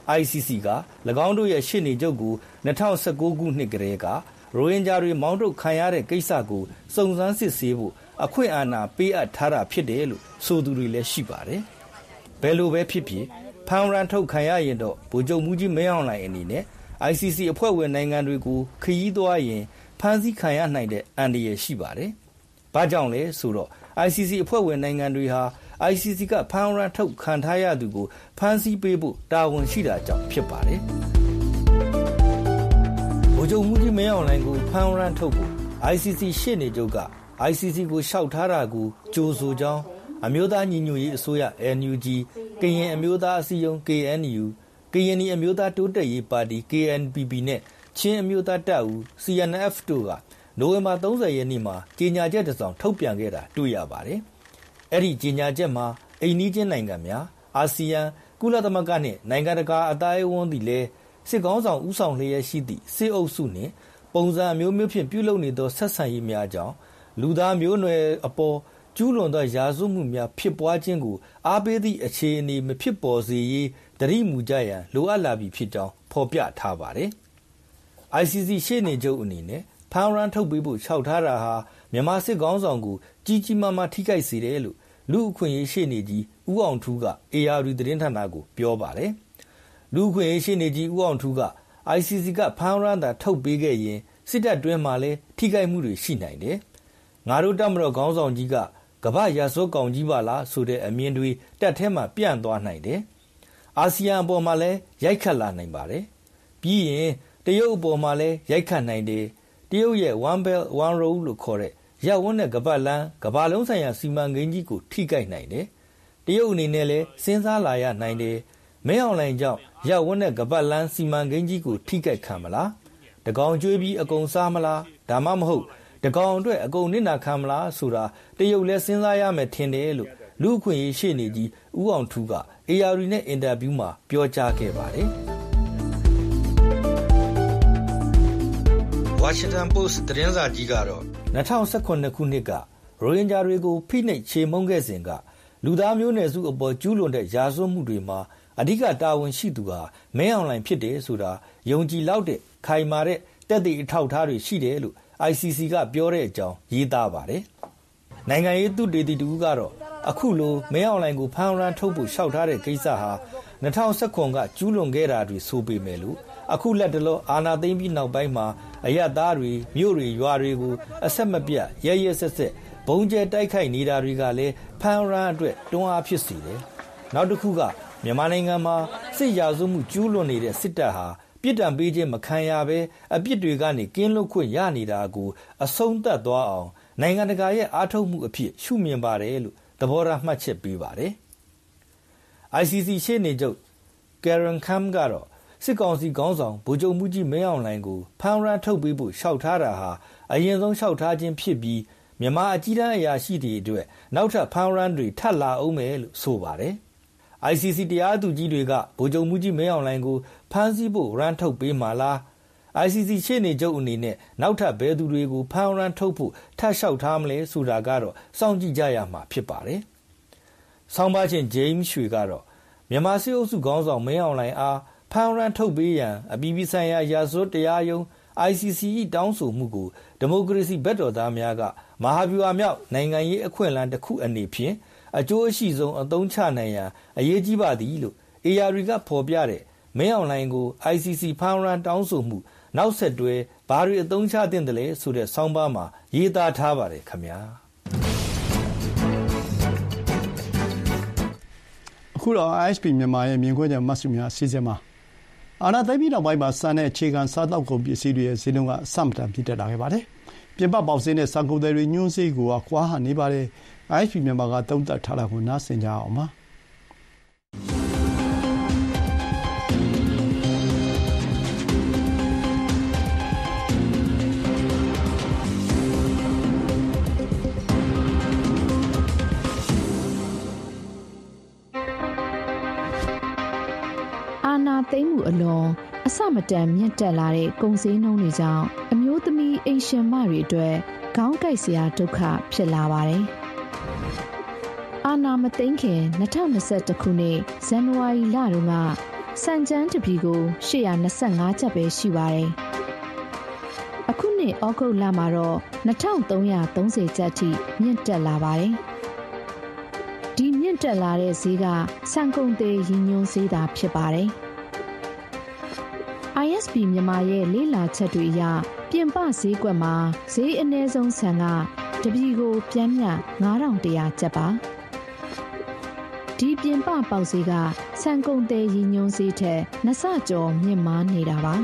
အိုင် စီ စီ က၎င်းတို့ရဲ့ရှေ့နေချုပ်ကို၂၀၁၉ခုနှစ်ကတည်းကရိုဟင်ဂျာတွေမောင်းထုတ်ခံရတဲ့ကိစ္စကိုစုံစမ်းစစ်ဆေးဖို့အခွင့်အာဏာပေးအပ်ထားတာဖြစ်တယ်လို့ဆိုသူတွေလည်းရှိပါတယ်။ဘယ်လိုပဲဖြစ်ဖြစ်ဖမ်းရမ်းထုတ်ခံရရင်တော့ဗိုလ်ချုပ်မှူးကြီးမင်းအောင်လှိုင်အနေနဲ့ အိုင် စီ စီ အဖွဲ့ဝင်နိုင်ငံတွေကိုခရီးသွားရင်ဖမ်းဆီးခံရနိုင်တဲ့အန္တရာယ်ရှိပါတယ်။ဘာကြောင့်လဲဆိုတော့ အိုင် စီ စီ အဖွဲ့ဝင်နိုင်ငံတွေဟာ အိုင် စီ စီ ကဖမ်းရမ်းထုတ်ခံထားရသူကိုဖမ်းဆီးပေးဖို့တာဝန်ရှိတာကြောင့်ဖြစ်ပါတယ်။ဗိုလ်ချုပ်မှူးကြီးမင်းအောင်လှိုင်ကိုဖမ်းရမ်းထုတ်ဖို့ အိုင် စီ စီ ရှေ့နေချုပ်က အိုင် စီ စီ ကိုလျှောက်ထားတာကိုကြိုဆိုကြောင်းအမျိုးသားညီညွတ်ရေးအစိုးရ အန် ယူ ဂျီ ကရင်အမျိုးသားအစည်းအရုံး ကေ အန် ယူ ကရင်နီအမျိုးသားတိုးတက်ရေးပါတီ ကေ အန် ပီ ပီ နဲ့ချင်းအမျိုးသားတပ်ဦး စီ အန် အက်ဖ် တို့ကနိုဝင်ဘာသုံးဆယ်ရက်နေ့မှာကြေညာချက်တစ်စောင်ထုတ်ပြန်ခဲ့တာတွေ့ရပါတယ်။အဲ့ဒီကြေညာချက်မှာအိမ်နီးချင်းနိုင်ငံများအာဆီယံကုလသမဂ္ဂနဲ့နိုင်ငံတကာအတိုင်းအဝန်သည်လည်းစစ်ကောင်းဆောင်ဦးဆောင်လျက်ရှိသည့်စစ်အုပ်စုနှင့်ပုံစံအမျိုးမျိုးဖြင့်ပြုလုပ်နေသောဆက်ဆံရေးများကြောင့်လူသားမျိုးနွယ်အပေါ်ကျူးလွန်သောရာဇဝတ်မှုများဖြစ်ပွားခြင်းကိုအားပေးသည့်အခြေအနေမဖြစ်ပေါ်စေရေးတတိမူကြရန်လိုအပ်လာပြီဖြစ်ကြောင်းဖော်ပြထားပါတယ်။ အိုင် စီ စီ ရှေ့နေချုပ်အနေနဲ့ဖမ်းရမ်းထုတ်ပေးဖို့လျှောက်ထားတာဟာမြန်မာစစ်ကောင်းဆောင်ကိုကြီးကြီးမားမားထိခိုက်စေတယ်လို့လူအခွင့်အရေးရှေ့နေကြီးဦးအောင်ထူးက အေအာရီသတင်းဌာနကိုပြောပါတယ်။လူအခွင့်အရေးရှေ့နေကြီးဦးအောင်ထူးက အိုင် စီ စီ ကဖမ်းရမ်းတာထုတ်ပေးခဲ့ရင်စစ်တပ်တွင်းမှာလည်းထိခိုက်မှုတွေရှိနိုင်တယ်။ငါတို့တပ်မတော်ခေါင်းဆောင်ကြီးကကမ္ဘာရာဇဝတ်ကောင်ကြီးပါလားဆိုတဲ့အမြင်တွေတပ်ထဲမှာပြန့်သွားနိုင်တယ်။အာဆီယံအပေါ်မှာလည်းရိုက်ခတ်လာနိုင်ပါတယ်။ပြီးရင်တရုတ်အပေါ်မှာလည်းရိုက်ခတ်နိုင်တယ်။တရုတ်ရဲ့ One Belt One Road လို့ခေါ်တဲ့ရပ်ဝန်းနဲ့ကမ္ဘာလမ်းကမ္ဘာလုံးဆိုင်ရာစီမံကိန်းကြီးကိုထိခိုက်နိုင်တယ်။တရုတ်အနေနဲ့လည်းစဉ်းစားလာရနိုင်တယ်။မင်းအောင်လှိုင်ကြောင့်ရပ်ဝန်းနဲ့ကမ္ဘာလမ်းစီမံကိန်းကြီးကိုထိခိုက်ခံမလား။တကောင်ကျွေးပြီးအကုန်စားမလား။ဒါမှမဟုတ်တကောင်အတွက်အကုန်နစ်နာခံမလားဆိုတာတရုတ်လည်းစဉ်းစားရမယ်ထင်တယ်လို့လူအခွင့်အရေးရှေ့နေကြီးဦးအောင်ထူးကအေအာရီနဲ့အင်တာဗျူးမှာပြောကြားခဲ့ပါတယ်။ Washington Post သတင်းစာကြီးကတော့၂၀၁၇ခုနှစ်ကရိုဟင်ဂျာတွေကိုဖိနှိပ်ချေမှုန်းခဲ့စဉ်ကလူသားမျိုးနွယ်စုအပေါ်ကျူးလွန်တဲ့ရာဇဝတ်မှုတွေမှာအဓိကတာဝန်ရှိသူဟာမင်းအောင်လှိုင်ဖြစ်တယ်ဆိုတာယုံကြည်လောက်တဲ့ခိုင်မာတဲ့တက်သည့်အထောက်အထားတွေရှိတယ်လို့ အိုင် စီ စီ ကပြောတဲ့အကြောင်းရေးသားပါတယ်။နိုင်ငံရေးသုတေသီတူကတော့အခုလိုမင်းအောင်လှိုင်ကိုဖမ်းရမ်းထုတ်ဖို့လျှောက်ထားတဲ့ကိစ္စဟာ၂၀၁၇ကကျူးလွန်ခဲ့တာတွေဆိုပေမဲ့လို့အခုလက်တလောအာဏာသိမ်းပြီးနောက်ပိုင်းမှာအရပ်သားတွေမြို့တွေရွာတွေကိုအဆက်မပြတ်ရဲရဲဆက်ဆက်ဘုံကျဲတိုက်ခိုက်နေတာတွေကလည်းဖမ်းရမ်းအတွက်တွန်းအားဖြစ်စေတယ်။နောက်တစ်ခုကမြန်မာနိုင်ငံမှာစစ်ရာဇဝတ်မှုကျူးလွန်နေတဲ့စစ်တပ်ဟာပြစ်ဒဏ်ပေးခြင်းမခံရဘဲအပြစ်တွေကနေကင်းလွတ်ခွင့်ရနေတာကိုအဆုံးသတ်သွားအောင်နိုင်ငံတကာရဲ့အားထုတ်မှုအဖြစ်ရှုမြင်ပါတယ်လို့သဘောထားမှတ်ချက်ပေးပါတယ်။ အိုင် စီ စီ ရှေ့နေချုပ်ကယ်ရန်ခမ်ကတော့စစ်ကောင်စီခေါင်းဆောင်ဗိုလ်ချုပ်မှူးကြီးမင်းအောင်လှိုင်ကိုဖမ်းရမ်းထုတ်ပေးဖို့လျှောက်ထားတာဟာအရင်ဆုံးလျှောက်ထားခြင်းဖြစ်ပြီးမြန်မာအကြီးတန်းအရာရှိတွေအတွက်နောက်ထပ်ဖမ်းရမ်းတွေထပ်လာအောင်မယ်လို့ဆိုပါတယ်။ အိုင် စီ စီ တရားသူကြီးတွေကဗိုလ်ချုပ်မှူးကြီးမင်းအောင်လှိုင်ကိုဖမ်းဆီးဖို့ရမ်းထုတ်ပေးမှာလား အိုင် စီ စီ ရှေ့နေချုပ်အနေနဲ့နောက်ထပ်ဘယ်သူတွေကိုဖမ်းရမ်းထုတ်ဖို့ထပ်လျှောက်ထားမလဲဆိုတာကတော့စောင့်ကြည့်ကြရမှာဖြစ်ပါတယ်။ဆောင်းပါးရှင်ဂျိမ်းရွှေကတော့မြန်မာစစ်အုပ်စုခေါင်းဆောင်မင်းအောင်လှိုင်အားဖမ်းရမ်းထုတ်ပေးရန်အပြည်ပြည်ဆိုင်ရာရာဇဝတ်တရားရုံး အိုင် စီ စီ ၏တောင်းဆိုမှုကိုဒီမိုကရေစီဘက်တော်သားများကမဟာဗျူဟာမြောက်နိုင်ငံရေးအခွင့်အလမ်းတစ်ခုအနေဖြင့်အကျိုးအရှိဆုံးအသုံးချနိုင်ရန်အရေးကြီးပါသည်လို့အေအာရီကဖော်ပြတဲ့မင်းအောင်လှိုင်ကို အိုင် စီ စီ ဖမ်းရမ်းတောင်းဆိုမှုနောက်ဆက်တွဲဘာတွေအသုံးချသင့်တယ်လဲဆိုတဲ့ဆောင်းပါးမှာရေးသားထားပါတယ်ခင်ဗျာအခုတော့ အိုင် အက်စ် ပီ မြန်မာရဲ့မြင်ကွင်းချက်မှတ်စုများအစီအစဉ်မှာအာဏာသိမ်းပြီးနောက်ပိုင်းမှာဆန်တဲ့အခြေခံစားသောက်ကုန်ပစ္စည်းတွေရဲ့ဈေးနှုန်းကအဆမတန်မြင့်တက်လာခဲ့ပါတယ်။ပြင်ပပေါက်ဈေးနဲ့ဆန်ကုန်သည်တွေညွှန်းဈေးကိုကွာဟနေပါတယ်။ အိုင် အက်စ် ပီ မြန်မာကသုံးသပ်ထားတာကိုနားဆင်ကြအောင်ပါ။သိမ်းမှုအလွန်အဆမတန်မြင့်တက်လာတဲ့ကုန်စည်နှုန်းတွေကြောင့်အမျိုးသမီးအိမ်ရှင်မတွေအတွက်ခေါင်းကိုက်စရာဒုက္ခဖြစ်လာပါတယ်။အာဏာမသိမ်းခင်၂၀၂၁ခုနှစ်ဇန်နဝါရီလတုန်းကစံကျန်းတပြည်ကိုရှစ်ရာနှစ်ဆယ့်ငါးကျပ်ပဲရှိပါတယ်။အခုနှစ်ဩဂုတ်လမှာတော့နှစ်ထောင်သုံးရာသုံးဆယ်ကျပ်ထိမြင့်တက်လာပါတယ်။ဒီမြင့်တက်လာတဲ့ဈေးကဆန်ကုန်သေးရည်ညွှန်းဈေးသာဖြစ်ပါတယ်။ I S B မြန်မာရဲ့လေးလာချက်တွေအရပြင်ပဈေးကွက်မှာဈေးအနည်းဆုံးဆန်ကတပြည်ကိုပြန်မြငါးထောင်တစ်ရာကျပ်ပါဒီပြင်ပပေါက်ဈေးကဆန်ကုန်သေးရည်ညွှန်းဈေးထက်နှစ်ဆကျော်မြင့်မားနေတာပါ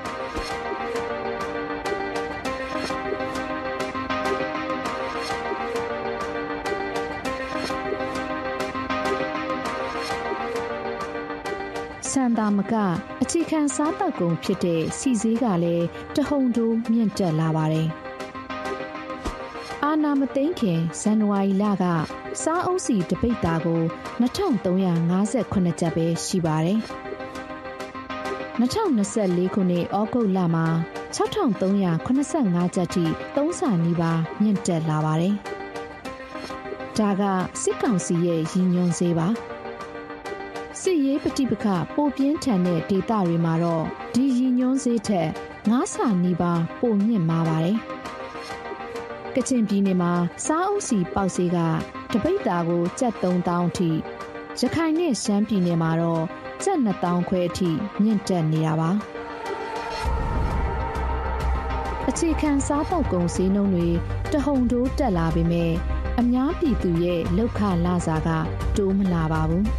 စံသာမကအခြေခံစားတောက်ကုန်ဖြစ်တဲ့စီဈေးကလည်းတဟုန်တိုးမြင့်တက်လာပါတယ်။အာနာမသိန်းခင်ဇန်နဝါရီလကစားအုပ်စီတပိတ်သားကိုနှစ်ထောင်သုံးရာငါးဆယ်ခုနှစ်ကျပ်ပဲရှိပါတယ်။နှစ်ထောင်နှစ်ဆယ့်လေးခုနှစ်ဩဂုတ်လမှာခြောက်ထောင်သုံးရာခုနှစ်ဆယ့်ငါးကျပ်ထိသုံးဆနီးပါးမြင့်တက်လာပါတယ်။ဒါကစစ်ကောင်စီရဲ့ရည်ညွှန်းဈေးပါ။စစ်ရေးပဋိပက္ခပိုပြင်းထန်တဲ့ဒေသတွေမှာတော့ဒီရည်ညွှန်းဈေးထက်ငါးဆနီးပါးပိုမြင့်မာပါတယ်။ကချင်ပြည်နယ်မှာစားအုပ်စီပေါက်ဈေးကတပိတ်သားကိုကျပ်သုံးသောင်းထိရခိုင်နဲ့ရှမ်းပြည်နယ်မှာတော့ကျပ်နှစ်သောင်းခွဲအထိမြင့်တက်နေတာပါ။အခြေခံစားတောက်ကုန်ဈေးနှုန်းတွေတဟုန်တိုးတက်လာပေမဲ့အများပြည်သူရဲ့လောက်ခလစာကတိုးမလာပါဘူး။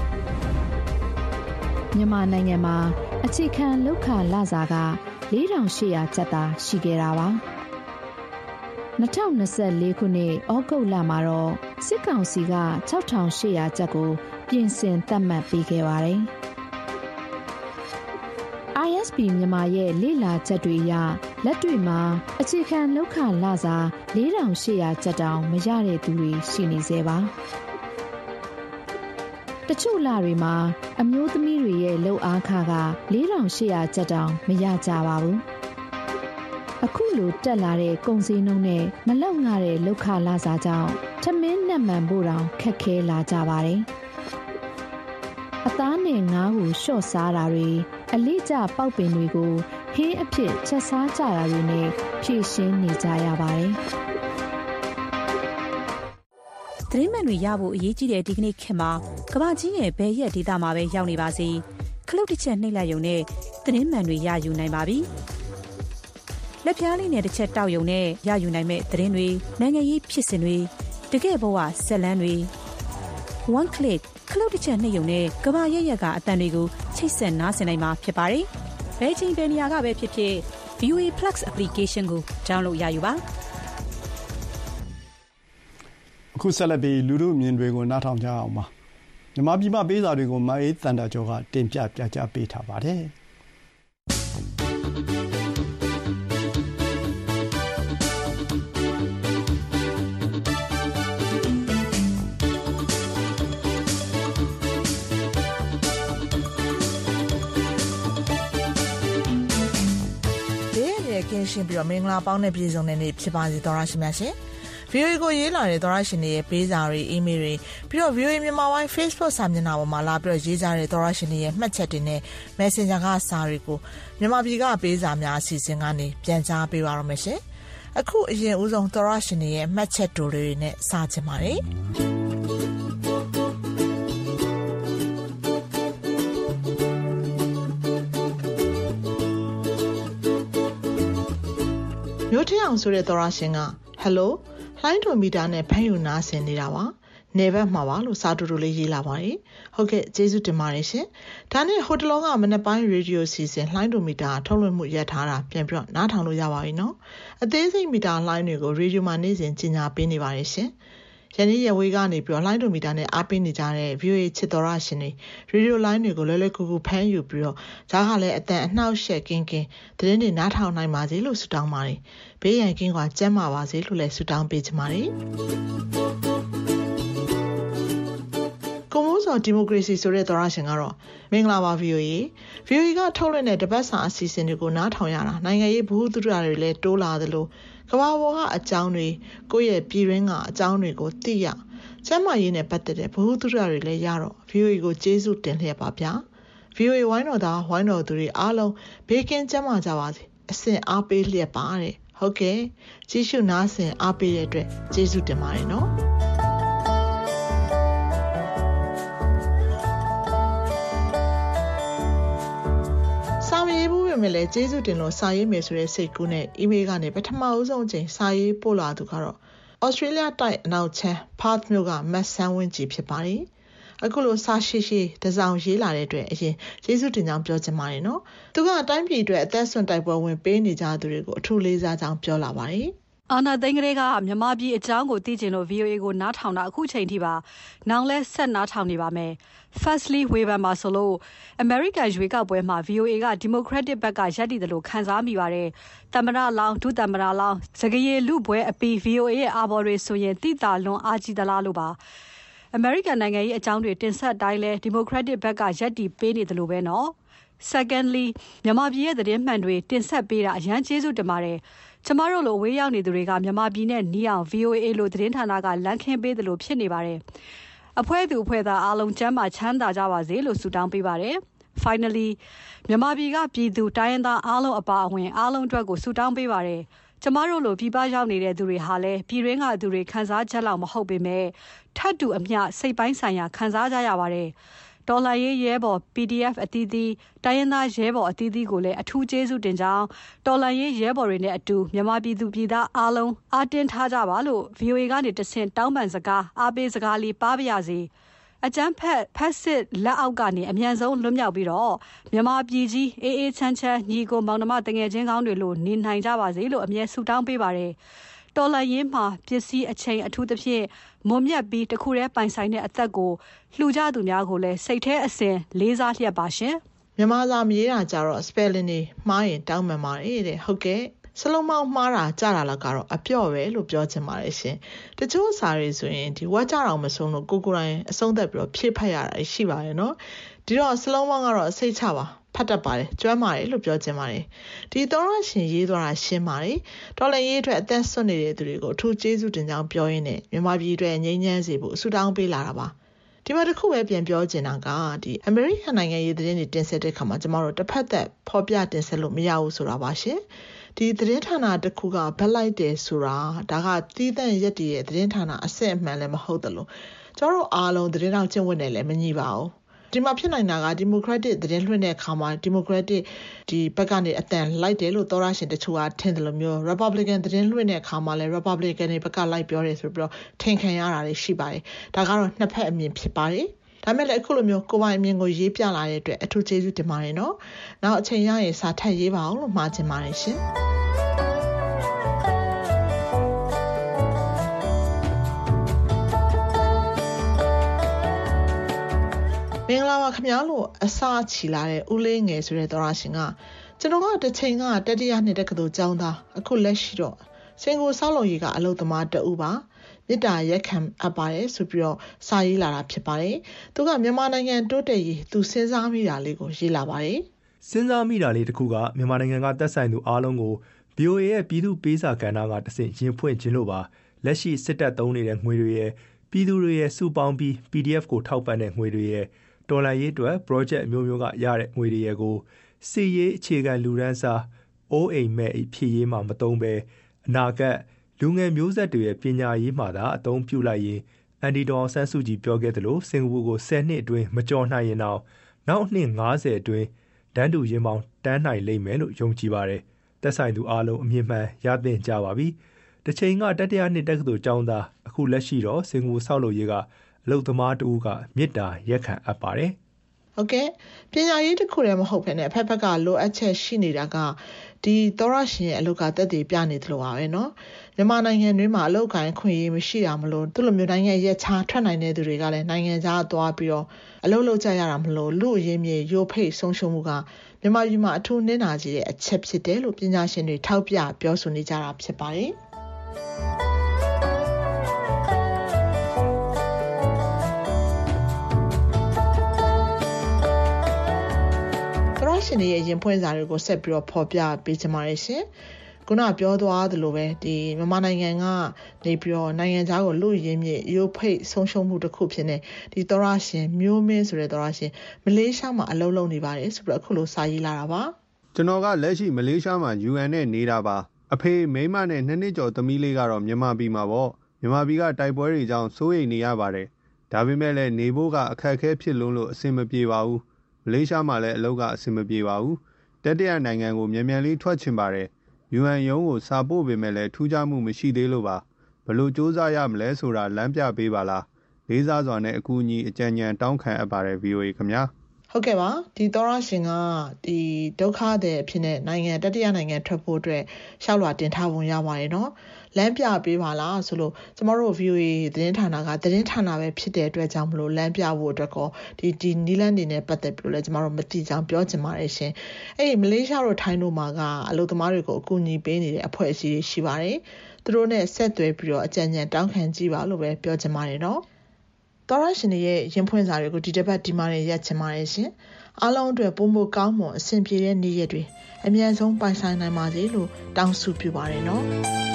မြန်မာနိုင်ငံမှာအခြေခံလောက်ခလစာကလေးထောင်ရှစ်ရာကျပ်သာရှိခဲ့တာပါနှစ်ထောင်နှစ်ဆယ့်လေးခုနှစ်ဩဂုတ်လမှာတော့စစ်ကောင်စီကခြောက်ထောင်ရှစ်ရာကျပ်ကိုပြင်ဆင်သတ်မှတ်ပေးခဲ့ပါတယ်။ I S B မြန်မာရဲ့လေ့လာချက်တွေအရလက်တွေ့မှာအခြေခံလောက်ခလစာလေးထောင်ရှစ်ရာကျပ်တောင်မရတဲ့သူတွေရှိနေသေးပါတချို့လတွေမှာအမျိုးသမီးတွေရဲ့လုပ်အားခကလေးထောင်ရှစ်ရာကျပ်တောင်မရကြပါဘူးအခုလိုတက်လာတဲ့ကုန်စည်နှုန်းနဲ့မလောက်ငှတဲ့လောက်ခလစာကြောင့်ထမင်းနဲ့မှန်ဖို့တောင်ခက်ခဲလာကြပါတယ်အသားနဲ့ငါးကိုလျှော့စားတာတွေအလေးကျပေါက်ပင်တွေကိုဟင်းအဖြစ်ချက်စားကြတာတွေနဲ့ဖြည့်ရှင်းနေကြရပါတယ်သတင်းမှန်တွေရဖို့အရေးကြီးတဲ့ဒီကနေ့ခေတ်မှာကမ္ဘာကြီးရဲ့ဘယ်ရက်ဒေသမှာပဲရောက်နေပါစေခလုတ်တစ်ချက်နှိပ်လိုက်ရုံနဲ့သတင်းမှန်တွေရယူနိုင်ပါပြီလက်ပြားလေးနဲ့တစ်ချက်တောက်ရုံနဲ့ရယူနိုင်မဲ့သတင်းတွေနိုင်ငံရေးဖြစ်စဉ်တွေတကယ့်ဘဝဆက်လန်းတွေ one click ခလုတ်တစ်ချက်နှိပ်ရုံနဲ့ကမ္ဘာရက်ရက်ကအတန်တွေကိုချိတ်ဆက်နားဆင်နိုင်မှာဖြစ်ပါတယ်ဘယ်ချိန်ဘယ်နေရာကပဲဖြစ်ဖြစ် V O A Plus application ကို download ရယူပါအခုဆက်လက်ပြီးလူတို့မြင်တွေကိုနားထောင်ကြအောင်ပါမြန်မာပြည်မှာပေးစာတွေကိုမအေးတန်တာကျော်ကတင်ပြပြကြပေးထားပါတယ်ကင်းရှင်းပြီးတော့မင်္ဂလာပေါင်းနဲ့ပြည်စုံတဲ့နေ့ဖြစ်ပါစေသောရရှိများရှင် V O A ကိုရေးလာတဲ့သောရရှင်တွေရဲ့ပေးစာတွေ email တွေပြီးတော့ V O A မြန်မာပိုင်း Facebook စာမျက်နှာပေါ်မှာလာပြီးတော့ရေးကြတဲ့သောရရှင်တွေရဲ့မှတ်ချက်တွေနဲ့ Messenger ကစာတွေကိုမြန်မာပြည်ကပေးစာများအစီအစဉ်ကနေပြန်ကြားပေးပါရမယ်ရှင်အခုအရင်ဦးဆုံးသောရရှင်တွေရဲ့မှတ်ချက်တိုတွေနဲ့စချင်ပါတယ်မျိုးထအောင်ဆိုတဲ့သောရရှင်က Hello လှိုင်းတော်မီတာနဲ့ဖမ်းယူနားဆင်နေတာပါနေဘက်မှာပါလို့စာတူတူလေးရေးလာပါတယ်ဟုတ်ကဲ့ကျေးဇူးတင်ပါတယ်ရှင်ဒါနဲ့ဟိုတလောကမနေ့ပိုင်းရေဒီယိုစီစဉ်လှိုင်းတော်မီတာထုတ်လွှင့်မှုရပ်ထားတာပြန်ပြီးတော့နားထောင်လို့ရပါပြီနော်အသေးစိတ်မီတာလှိုင်းတွေကိုရေဒီယိုမှာနေ့စဉ်ကြီးညာပေးနေပါတယ်ရှင်ယနေ့ရဝေးကနေပြီးတော့လှိုင်းတော်မီတာနဲ့အားပေးနေကြတဲ့ V O A ချစ်တော်ရရှင်တွေရေဒီယိုလိုင်းတွေကိုလွယ်လွယ်ကူကူဖမ်းယူပြီးတော့ဒါကလည်းအတန်အနှောက်အယှက်ကင်းကင်းသတင်းတွေနားထောင်နိုင်ပါစေလို့ဆုတောင်းပါတယ်ဘေးရန်ကင်းကွာကျန်းမာပါစေလို့လည်းဆုတောင်းပေးချင်ပါတယ်ကွန်မိုးစောဒီမိုကရေစီဆိုတဲ့သောရရှင်ကတော့မင်္ဂလာပါ V O A V O A ကထုတ်လွှင့်တဲ့တပတ်စာအစီအစဉ်တွေကိုနားထောင်ရတာနိုင်ငံရေးဗဟုသုတတွေလည်းတိုးလာသလိုကမ္ဘာပေါ်ကအကြောင်းတွေကိုယ့်ရဲ့ပြည်တွင်းကအကြောင်းတွေကိုသိရကျန်းမာရေးနဲ့ပတ်သက်တဲ့ဗဟုသုတတွေလည်းရတော့ V O A ကိုကျေးဇူးတင်လျက်ပါဗျာ V O A ဝိုင်းတော်သားဝိုင်းတော်သူတွေအားလုံးဘေးကင်းကျန်းမာကြပါစေအစဉ်အားပေးလျက်ပါတဲ့ဟုတ်ကဲ့ကြည့်ရှုနားဆင်အားပေးတဲ့အတွက်ကျေးဇူးတင်ပါတယ်နော်စာရေးဘူးပဲလေကျေးဇူးတင်လို့စာရေးမယ်ဆိုတဲ့စိတ်ကူးနဲ့ email ကနေပထမအဆုံးအချိန်စာရေးပို့လာသူကတော့ Australia တိုက်အနောက်ချမ်း Perth မြို့ကမတ်ဆန်းဝင်းကြီးဖြစ်ပါတယ်အခုလိုစာရှိရှိတစောင်ရေးလာတဲ့အတွက်အရင်ကျေးဇူးတင်ကြောင်းပြောချင်ပါတယ်နော်သူကအတိုင်းပြည်အတွက်အသက်ဆွန့်တိုက်ပွဲဝင်ပေးနေကြသူတွေကိုအထူးလေးစားကြောင်းပြောလာပါတယ်အာနာသိန်းကလေးကမြန်မာပြည်အကြောင်းကိုသိချင်လို့ V O A ကိုနားထောင်တာအခုချိန်ထိပါနောင်လဲဆက်နားထောင်နေပါမယ် Firstly ဝေဖန်ပါဆိုလို့ American ရွေးကောက်ပွဲမှာ V O A က Democratic ဘက်ကရပ်တည်တယ်လို့ခံစားမိပါတယ်သမ္မတလောင်းဒုသမ္မတလောင်းစကရေလူပွဲအပီ V O A ရဲ့အာဘော်တွေဆိုရင်တိတာလွန်အားကြီးသလားလို့ပါAmerican နိုင်ငံရေးအကြောင်းတွေတင်ဆက်တိုင်းလဲ Democratic ဘက်ကရပ်တည်ပေးနေတယ်လို့ပဲနော် Secondly မြန်မာပြည်ရဲ့သတင်းမှန်တွေတင်ဆက်ပေးတာအရန်ကျေးဇူးတင်ပါတယ်ကျမတို့လိုဝေးရောက်နေသူတွေကမြန်မာပြည်နဲ့နီးအောင် V O A လိုသတင်းဌာနကလမ်းခင်းပေးတယ်လို့ဖြစ်နေပါတယ်အဖွဲ့သူအဖွဲ့သားအားလုံးကျမ်းမာချမ်းသာကြပါစေလို့ဆုတောင်းပေးပါတယ် Finally မြန်မာပြည်ကပြည်သူတိုင်းရင်းသားအားလုံးအပါအဝင်အားလုံးအတွက်ကိုဆုတောင်းပေးပါတယ်ကျမတို့လိုပြည်ပရောက်နေတဲ့သူတွေဟာလည်းပြည်ရင်းကသူတွေခံစားချက်လောက်မဟုတ်ပေမဲ့ထပ်တူအမျှစိတ်ပိုင်းဆိုင်ရာခံစားကြရပါတယ်ဒေါ်လာရေးရဲဘော် P D F အသီးသီးတိုင်းရင်းသားရဲဘော်အသီးသီးကိုလည်းအထူးကျေးဇူးတင်ကြောင်းဒေါ်လာရေးရဲဘော်တွေနဲ့အတူမြန်မာပြည်သူပြည်သားအားလုံးအားတင်းထားကြပါလို့ V O A ကနေတဆင့်တောင်းပန်စကားအားပေးစကားလေးပါပါရစေအကျန်းဖက်ဖက်စစ်လက်အောက်ကနေအမြန်ဆုံးလွတ်မြောက်ပြီးတော့မြန်မာပြည်ကြီးအေးအေးချမ်းချမ်းညီကိုမောင်နှမတငယ်ချင်းကောင်းတွေလို့နေနိုင်ကြပါစေလို့အမြဲဆုတောင်းပေးပါတယ်တော်လန်ရေးမှာပစ္စည်းအချိန်အထူးသဖြင့်မွန်မြတ်ပြီးတခုတည်းပိုင်ဆိုင်တဲ့အသက်ကိုလှူကြသူများကိုလည်းစိတ်แท้အစဉ်လေးစားလျက်ပါရှင်မြန်မာစာမရေးတာကြတော့ spelling တွေမှားရင်တောင်းပန်ပါတယ်တဲ့ဟုတ်ကဲ့စလုံးမောင်းမှားတာကြတာလောက်ကတော့အပြော့ပဲလို့ပြောချင်ပါတယ်ရှင်တချို့စာတွေဆိုရင်ဒီဝါကြတော်မဆုံးလို့ကိုကိုတိုင်းအဆုံးသက်ပြီးတော့ဖြည့်ဖတ်ရတာရှိပါတယ်နော်ဒီတော့စလုံးမောင်းကတော့စိတ်ချပါဖတ်တတ်ပါတယ်ကျွမ်းပါတယ်လို့ပြောချင်ပါတယ်ဒီသောရရှင်ရေးသွားတာရှင်းပါတယ်တော်လည်းရေးအတွက်အသက်ဆွနေတဲ့သူတွေကိုအထူးကျေးဇူးတင်ကြောင်းပြောရင်းနဲ့မြန်မာပြည်အတွက်ငြိမ်းချမ်းစေဖို့ဆုတောင်းပေးလာတာပါဒီမှာတစ်ခုပဲပြန်ပြောချင်တာကဒီ American နိုင်ငံရေးသတင်းတွေတင်ဆက်တဲ့ခါမှာကျမတို့တစ်ဖက်သက်ဖော်ပြတင်ဆက်လို့မရဘူးဆိုတာပါရှင်ဒီသတင်းဌာနတစ်ခုကဘက်လိုက်တယ်ဆိုတာဒါကတီးသန့်ရက်တည်ရဲ့သတင်းဌာနအစစ်အမှန်လည်းမဟုတ်တယ်လို့ကျမတို့အားလုံးသတင်းတော်ကျင့်ဝတ်နဲ့လည်းမညီပါဘူးဒီမှာဖြစ်နိုင်တာက Democratic သတင်းလွှင့်တဲ့အခါမှာ Democratic ဒီဘက်ကနေအတန်လိုက်တယ်လို့သောရရှင်တချို့ကထင်တယ်လို့မျိုး Republican သတင်းလွှင့်တဲ့အခါမှာလည်း Republican တွေဘက်ကလိုက်ပြောတယ်ဆိုပြီးတော့ထင်ခံရတာတွေရှိပါတယ်ဒါကတော့နှစ်ဖက်အမြင်ဖြစ်ပါတယ်ဒါမဲ့လည်းအခုလိုမျိုးကိုယ်ပိုင်အမြင်ကိုရေးပြလာတဲ့အတွက်အထူးကျေးဇူးတင်ပါတယ်နော်နောက်အချိန်ရရင်စာထပ်ရေးပါအောင်လို့မှာချင်ပါတယ်ရှင်မင်္ဂလာပါခင်ဗျားလို့အစာချီလာတဲ့ဦးလေးငယ်ဆိုတဲ့သောရရှင်ကကျွန်တော်ကတစ်ချိန်ကတတိယနှစ်တက္ကသိုလ်ကျောင်းသားအခုလက်ရှိတော့စင်ကိုစောက်လုံကြီးကအလုပ်သမားတဦးပါမေတ္တာရက်ခံအပ်ပါတယ်ဆိုပြီးတော့စာရေးလာတာဖြစ်ပါတယ်သူကမြန်မာနိုင်ငံတိုးတက်ရေးသူစဉ်းစားမိတာလေးကိုရေးလာပါတယ်စဉ်းစားမိတာလေးတစ်ခုကမြန်မာနိုင်ငံကသက်ဆိုင်သူအားလုံးကို V O A ရဲ့ပြည်သူပေးစာကဏ္ဍကတဆင့်ရင်ဖွင့်ခြင်းလို့ပါလက်ရှိစစ်တပ်သုံးနေတဲ့ငွေတွေရဲ့ပြည်သူတွေရဲ့စုပေါင်းပြီး P D F ကိုထောက်ပံ့တဲ့ငွေတွေရဲ့တော်လှန်ရေးအတွက် project အမျိုးမျိုးကရတဲ့ငွေတွေရဲ့ကိုစီရေးအခြေခံလူဒန်းစားအိုးအိမ်မဲ့ဖြည့်ရေးမှာမသုံးပဲအနာဂတ်လူငယ်မျိုးဆက်တွေရဲ့ပညာရေးမှာသာအသုံးပြုလိုက်ရင်အန်ဒီဒေါ်ဆန်းစုကြည်ပြောခဲ့သလိုစင်ကာပူကိုဆယ်နှစ်အတွင်းမကျော်နိုင်ရင်တော့နောက်နှစ်ငါးဆယ်အတွင်းတန်းတူရင်ပေါင်းတန်းနိုင်လိမ့်မယ်လို့ယုံကြည်ပါတယ်သက်ဆိုင်သူအားလုံးအမြင်မှန်ရသင့်ကြပါပြီတစ်ချိန်ကတတိယနှစ်တက္ကသိုလ်ကျောင်းသားအခုလက်ရှိတော့စင်ကာပူဆောက်လုပ်ရေးကအလုပ်သမားတူကမေတ္တာရက်ခံအပ်ပါတယ်ဟုတ်ကဲ့ပညာရေးတစ်ခုတည်းမဟုတ်ဘဲနဲ့အဖက်ဖက်ကလိုအပ်ချက်ရှိနေတာကဒီသောရရှင်ရဲ့အလုပ်ကတက်တည်ပြနေသလိုပါပဲเนาะမြန်မာနိုင်ငံတွင်းမှာအလုပ်ကိုင်းခွင့်ရေးမရှိတာမလို့သူ့လိုမျိုးနိုင်ငံရက်ခြားထွက်နိုင်တဲ့သူတွေကလည်းနိုင်ငံခြားသွားပြီးတော့အလုပ်လုပ်ကြရတာမလို့လူအရင်းမြေရိုဖိတ်ဆုံးရှုံးမှုကမြန်မာပြည်မှာအထူးနစ်နာကြီးတဲ့အချက်ဖြစ်တယ်လို့ပညာရှင်တွေထောက်ပြပြောဆိုနေကြတာဖြစ်ပါတယ်ရှင်ရဲ့ရင်ဖွင့်စာတွေကိုဆက်ပြီးတော့ဖော်ပြပေးချင်ပါတယ်ရှင်ခုနပြောသွားသလိုပဲဒီမြန်မာနိုင်ငံကနေပြီးတော့နိုင်ငံသားကိုလူရင်းမြစ်ရုပ်ဖိတ်ဆုံးရှုံးမှုတစ်ခုဖြစ်နေဒီသောရရှင်မျိုးမင်းဆိုတဲ့သောရရှင်မလေးရှားမှာအလုပ်လုပ်နေပါတယ်ဆိုပြီးတော့အခုလိုစာရေးလာတာပါကျွန်တော်ကလက်ရှိမလေးရှားမှာ ယူအန် နဲ့နေတာပါအဖေမိမနဲ့နှစ်နှစ်ကျော်သမီးလေးကတော့မြန်မာပြည်မှာပေါ့မြန်မာပြည်ကတိုက်ပွဲတွေကြောင့်စိုးရိမ်နေရပါတယ်ဒါပေမဲ့လည်းနေဖို့ကအခက်အခဲဖြစ်လုံးလို့အဆင်မပြေပါဘူးမလေးရှားမှာလည်းအလုပ်ကအဆင်မပြေပါဘူးတတိယနိုင်ငံကိုမြန်မြန်လေးထွက်ချင်ပါတယ်ယူအန် ရုံးကိုစာပို့ပေမဲ့လည်းထူးခြားမှုမရှိသေးလို့ပါဘလို့စူးစမ်းရမလဲဆိုတာလမ်းပြပေးပါလားလေးစားစွာနဲ့အကူအညီအကြံဉာဏ်တောင်းခံအပ်ပါတယ် ဗီအိုအေ ခင်ဗျာဟုတ်ကဲ့ပါဒီသောရရှင်ကဒီဒုက္ခတဲ့အဖြစ်နဲ့နိုင်ငံတတိယနိုင်ငံထွက်ဖို့အတွက်ရှောက်လွှာတင်ထားပုံရပါတယ်နော်လမ်းပြပေးပါလားဆိုလို့ကျမတို့ ဗီအိုအေ သတင်းဌာနကသတင်းဌာနပဲဖြစ်တဲ့အတွက်ကြောင့်မလို့လမ်းပြဖို့အတွက်ကောဒီဒီနီလန်းနေနဲ့ပတ်သက်ပြီးတော့လည်းကျမတို့မတိကျအောင်ပြောချင်ပါတယ်ရှင်အဲ့ဒီမလေးရှားတို့ထိုင်းတို့မှာကအလုပ်သမားတွေကိုအကူအညီပေးနေတဲ့အဖွဲ့အစည်းတွေရှိပါတယ်သူတို့နဲ့ဆက်သွယ်ပြီးတော့အကြံဉာဏ်တောင်းခံကြည့်ပါလို့ပဲပြောချင်ပါတယ်နော်သောရရှင်ရဲ့ရင်ဖွင့်စာတွေကိုဒီတစ်ပတ်ဒီမှာနေရက်ချင်ပါတယ်ရှင်အားလုံးအတွက်ပုံမကောင်းမွန်အဆင်ပြေတဲ့နေ့ရက်တွေအမြန်ဆုံးပိုင်ဆိုင်နိုင်ပါစေလို့တောင်းဆုပြုပါတယ်နော်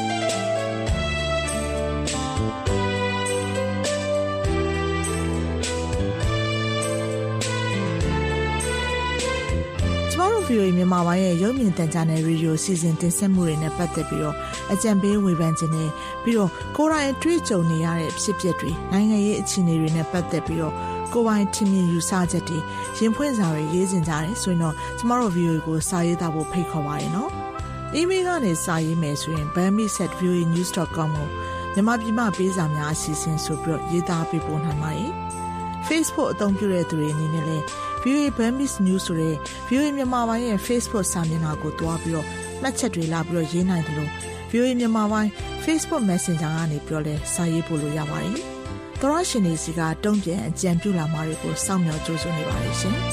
ဗီအိုအေမြန်မာပိုင်းရဲ့ရုပ်မြင်သံကြားနယ်ရေဒီယိုစီစဉ်တင်ဆက်မှုတွေနဲ့ပတ်သက်ပြီးတော့အကြံပေးဝေဖန်ခြင်းနဲ့ပြီးတော့ကိုယ်တိုင်တွေ့ကြုံနေရတဲ့ဖြစ်ပျက်တွေနိုင်ငံရေးအခြေအနေတွေနဲ့ပတ်သက်ပြီးတော့ကိုယ်ပိုင်ထင်မြင်ယူဆချက်တွေရင်ဖွင့်စာတွေရေးစင်ကြတယ်ဆိုရင်တော့ကျမတို့ ဗီအိုအေ ကိုစာရေးသားဖို့ဖိတ်ခေါ်ပါတယ်နော်။ email ကနေစာရေးမယ်ဆိုရင် burmese at v o a news dot com ကိုမြန်မာပြည်မှာပေးစာများအစီအစဉ်ဆိုပြီးတော့ရေးသားပေးပို့နိုင်ပါတယ်။ Facebook အသုံးပြုတဲ့သူတွေအနေနဲ့လည်းဗီအိုအေ Burmese News ဆိုတဲ့ ဗီအိုအေ မြန်မာပိုင်းရဲ့ Facebook စာမျက်နှာကိုတွားပြီးတော့မှတ်ချက်တွေလာပြီးတော့ရေးနိုင်တယ်လို့ ဗီအိုအေ မြန်မာပိုင်း Facebook Messenger ကနေပြီးတော့လည်းစာရေးပို့လို့ရပါတယ်။သောရရှင်တွေစီကတုံ့ပြန်အကြံပြုလာမှာတွေကိုစောင့်မျှော်ကြိုးစားနေပါတယ်ရှင်။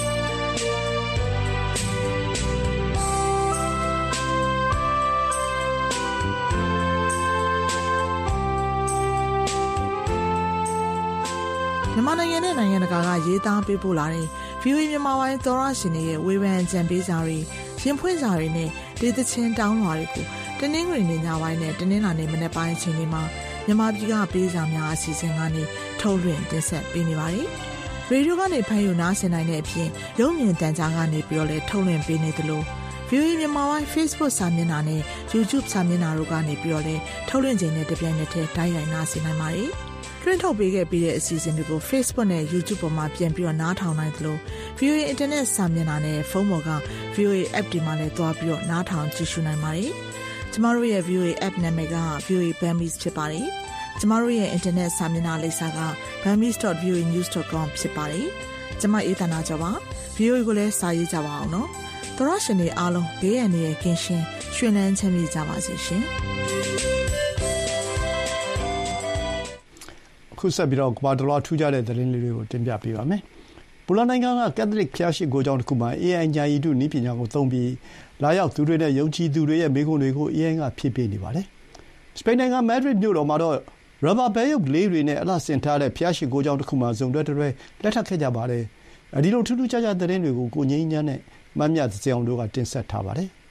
မြန်မာနိုင်ငံနဲ့နိုင်ငံတကာကရေးသားပေးပို့လာတဲ့ ဗီအိုအေ မြန်မာပိုင်းသောရရှင်တွေရဲ့ဝေဖန်ကြံပေးစာတွေရင်ဖွင့်စာတွေနဲ့ဒေသချင်းတောင်းလွှာတွေကိုတနင်္ဂနွေနေ့ညပိုင်းနဲ့တနင်္လာနေ့မနက်ပိုင်းအချိန်တွေမှာမြန်မာပြည်ကပေးစာများအစီအစဉ်ကနေထုတ်လွှင့်တင်ဆက်ပေးနေပါတယ်။ရေဒီယိုကနေဖမ်းယူနားဆင်နိုင်တဲ့အပြင်ရုပ်မြင်သံကြားကနေပြီးတော့လည်းထုတ်လွှင့်ပေးနေသလို ဗီအိုအေ မြန်မာပိုင်း Facebook စာမျက်နှာနဲ့ YouTube စာမျက်နှာတို့ကနေပြီးတော့လည်းထုတ်လွှင့်ခြင်းနဲ့တပြိုင်နက်တည်းတိုက်ရိုက်နားဆင်နိုင်ပါတယ်။တွင်းထုတ်ပေးခဲ့ပြီးတဲ့အစီအစဉ်တွေကို Facebook နဲ့ YouTube ပေါ်မှာပြန်ပြီးတော့နားထောင်နိုင်သလို ဗီအိုအေ Internet စာမျက်နှာနဲ့ဖုန်းပေါ်က ဗီအိုအေ App ဒီမှာလည်းတွားပြီးတော့နားထောင်ကြည့်ရှုနိုင်ပါတယ်။ကျမတို့ရဲ့ ဗီအိုအေ App နာမည်က ဗီအိုအေ Burmese ဖြစ်ပါတယ်။ကျမတို့ရဲ့ Internet စာမျက်နှာလိပ်စာက burmese dot v o a news dot com ဖြစ်ပါတယ်။ကျမအေးသနာကျော်ပါ။ ဗီအိုအေကိုလည်းစာရေးကြပါအောင်နော်။သောရရှင်တွေအားလုံးဘေးရန်ရဲ့ကင်းရှင်းရွှင်လန်းချမ်းမြေ့ကြပါစေရှင်။ခုဆက်ပြီးတော့ကမ္ဘာတလွှားထူးခြားတဲ့သတင်းလေးတွေကိုတင်ပြပေးပါမယ်။ပူလာနိုင်ငံကကက်သလစ်ဘုရားရှိခိုးကျောင်းတစ်ခုမှာ အေအိုင် ဉာဏ်ရည်တုနည်းပညာကိုသုံးပြီးလာရောက်သူတွေနဲ့ယုံကြည်သူတွေရဲ့မေးခွန်းတွေကို အေအိုင် ကဖြေပေးနေပါတယ်။စပိန်နိုင်ငံမက်ဒရစ်မြို့တော်မှာတော့ရဘာဘဲရုပ်လေးတွေနဲ့အလှဆင်ထားတဲ့ဘုရားရှိခိုးကျောင်းတစ်ခုမှာဇုံတွဲတွဲလက်ထပ်ခဲ့ကြပါတယ်။အဲဒီလိုထူးထူးခြားခြားသတင်းတွေကိုကိုငိမ့်ချမ်းနဲ့မမြတ်စေအောင်တို့ကတင်ဆက်ထားပါတယ်။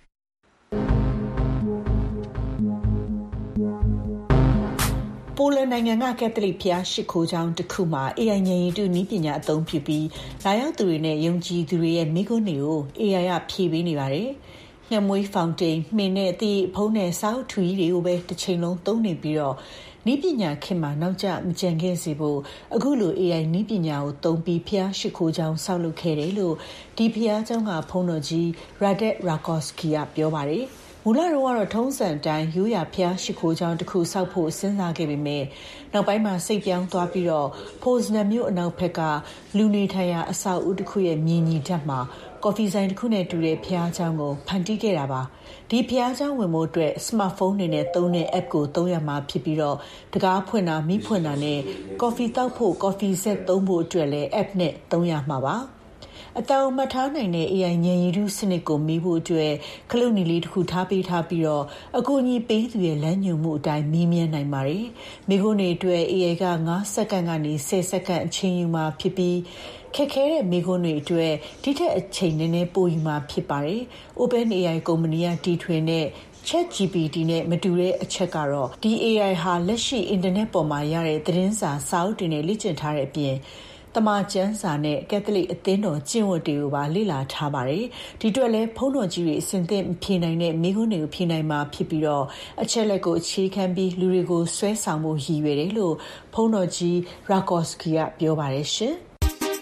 ပိုလန်နိုင်ငံကကက်သလစ်ဘုရားရှိခိုးကျောင်းတစ်ခုမှာ အေအိုင် ဉာဏ်ရည်တုနည်းပညာအသုံးပြုပြီးလာရောက်သူတွေနဲ့ယုံကြည်သူတွေရဲ့မိကွန်းတွေကို အေအိုင် ကဖြေပေးနေပါတယ်။ငှက်မွေးဖောင်တိန်မှင်နဲ့အသီးဖုံးနဲ့စာအုပ်ထူကြီးတွေကိုပဲတစ်ချိန်လုံးသုံးနေပြီးတော့နည်းပညာခေတ်မှာနောက်ကျမကျန်ခဲ့စေဖို့အခုလို အေအိုင် နည်းပညာကိုသုံးပြီးဘုရားရှိခိုးကျောင်းဆောက်လုပ်ခဲ့တယ်လို့ဒီဘုရားကျောင်းကဘုန်းတော်ကြီး Radek Rakowski ကပြောပါတယ်။မူလတော့ထုံးစံတိုင်းရိုးရာဘုရားရှိခိုးကျောင်းတစ်ခုဆောက်ဖို့စဉ်းစားခဲ့ပေမဲ့နောက်ပိုင်းမှာစိတ်ပြောင်းသွားပြီးတော့ဖိုဇနမ်မြို့အနောက်ဘက်ကလူနေထိုင်ရာအဆောက်အဦတစ်ခုရဲ့မြင်ညီဓာတ်မှာကော်ဖီဆိုင်တစ်ခုနဲ့တူတဲ့ဘုရားကျောင်းကိုဖန်တီးခဲ့တာပါဒီဘုရားကျောင်းဝင်ဖို့အတွက်စမတ်ဖုန်းတွေနဲ့သုံးတဲ့ app ကိုသုံးရမှာဖြစ်ပြီးတော့တကားဖွင့်တာမိဖွင့်တာနဲ့ကော်ဖီတောက်ဖို့ကော်ဖီဆက်သုံးဖို့အတွက်လည်း app နဲ့သုံးရမှာပါအတောင်မှတ်ထားနိုင်တဲ့ အေအိုင် ဉာဏ်ရည်တုစနစ်ကိုမေးဖို့အတွက်ခလုတ်နီလေးတစ်ခုထားပေးထားပြီးတော့အကူအညီပေးသူရဲ့လမ်းညွှန်မှုအတိုင်းမေးမြန်းနိုင်ပါတယ်။မိခွန်းတွေအတွက် အေအိုင် က၅စက္ကန့်ကနေ၁၀စက္ကန့်အချိန်ယူမှာဖြစ်ပြီးခက်ခဲတဲ့မိခွန်းတွေအတွက်ဒီထက်အချိန်နည်းနည်းပိုယူမှာဖြစ်ပါတယ်။ OpenAI ကုမ္ပဏီကတီထွင်တဲ့ ChatGPT နဲ့မတူတဲ့အချက်ကတော့ဒီ အေးအိုင် ဟာလက်ရှိအင်တာနက်ပေါ်မှာရတဲ့သတင်းစာစာအုပ်တွေနဲ့လေ့ကျင့်ထားတဲ့အပြင်တမန်ကျမ်းစာနဲ့ကက်သလစ်အသင်းတော်ကျင့်ဝတ်တွေကိုပါလေ့လာထားပါတယ်။ဒီအတွက်လည်းဘုန်းတော်ကြီးတွေအစဉ်သင့်ဖြေနိုင်တဲ့မိခွန်းတွေကိုဖြေနိုင်မှာဖြစ်ပြီးတော့အချက်လက်ကိုအခြေခံပြီးလူတွေကိုဆွဲဆောင်မှုရည်ရွယ်တယ်လို့ဘုန်းတော်ကြီး Rakoski ကပြောပါတယ်ရှင်။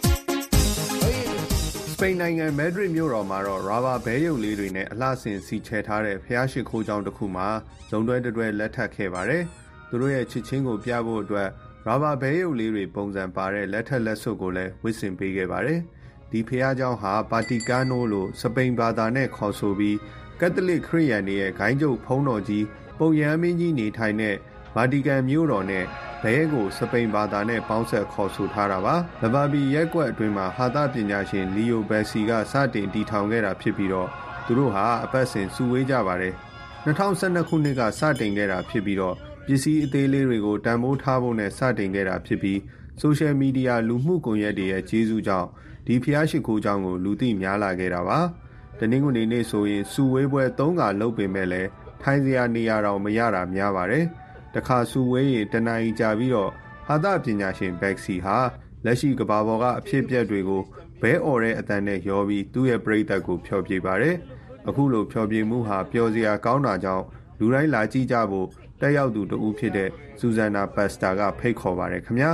စပိန်နိုင်ငံမက်ဒရစ်မြို့တော်မှာတော့ရာဘာဘဲရုပ်လေးတွေနဲ့အလှဆင်စီချဲထားတဲ့ဖျားရှိခိုးကျောင်းတစ်ခုမှာဇုံတွဲတွဲလက်ထပ်ခဲ့ပါတယ်။သူတို့ရဲ့ချစ်ချင်းကိုပြဖို့အတွက်ရာဘာဘဲရုပ်လေးတွေပုံစံပါတဲ့လက်ထက်လက်စွပ်ကိုလည်းဝစ်ဆင်ပေးခဲ့ပါတယ်။ဒီဖျားကျောင်းဟာပါတီကာနိုလို့စပိန်ဘာသာနဲ့ခေါ်ဆိုပြီးကက်သလစ်ခရစ်ယာန်တွေရဲ့ဂိုင်းကျုပ်ဖုံးတော်ကြီးပုပ်ရဟန်းမင်းကြီးနေထိုင်တဲ့ဗာတီကန်မြို့တော်နဲ့ဘဲကိုစပိန်ဘာသာနဲ့ပေါင်းဆက်ခေါ်ဆိုထားတာပါ။လဘာဘီရက်ကွက်အတွင်းမှာဟာသပညာရှင်လီယိုဘယ်စီကစတင်တည်ထောင်ခဲ့တာဖြစ်ပြီးတော့သူတို့ဟာအပတ်စဉ်စုဝေးကြပါတယ်။၂၀၁၂ခုနှစ်ကစတင်ခဲ့တာဖြစ်ပြီးတော့ပစ္စည်းအသေးလေးတွေကိုတန်ဖိုးထားဖို့နဲ့စတင်ခဲ့တာဖြစ်ပြီးဆိုရှယ်မီဒီယာလူမှုကွန်ရက်တွေရဲ့ကျေးဇူးကြောင့်ဒီဖျားရှိခိုးကြောင်းကိုလူသိများလာခဲ့တာပါ။တနင်္ဂနွေနေ့ဆိုရင်စုဝေးပွဲသုံးခါလုပ်ပေမဲ့လည်းထိုင်စရာနေရာတော့မရတာများပါတယ်။တခါစုဝေးရင်တနင်္လာကြာပြီးတော့ဟာသပညာရှင်ဘက်စီဟာလက်ရှိကဘာပေါ်ကအဖြစ်အပျက်တွေကိုဘဲအော်တဲ့အတန်နဲ့ရောပြီးသူ့ရဲ့ပရိသတ်ကိုဖျော်ဖြေပါတယ်။အခုလိုဖျော်ဖြေမှုဟာပျော်စရာကောင်းတာကြောင့်လူတိုင်းလာကြည့်ကြဖို့တက်ရောက်သူတဦးဖြစ်တဲ့ဆူဇန်နာပတ်စတာကဖိတ်ခေါ်ပါတယ်ခင်ဗျာ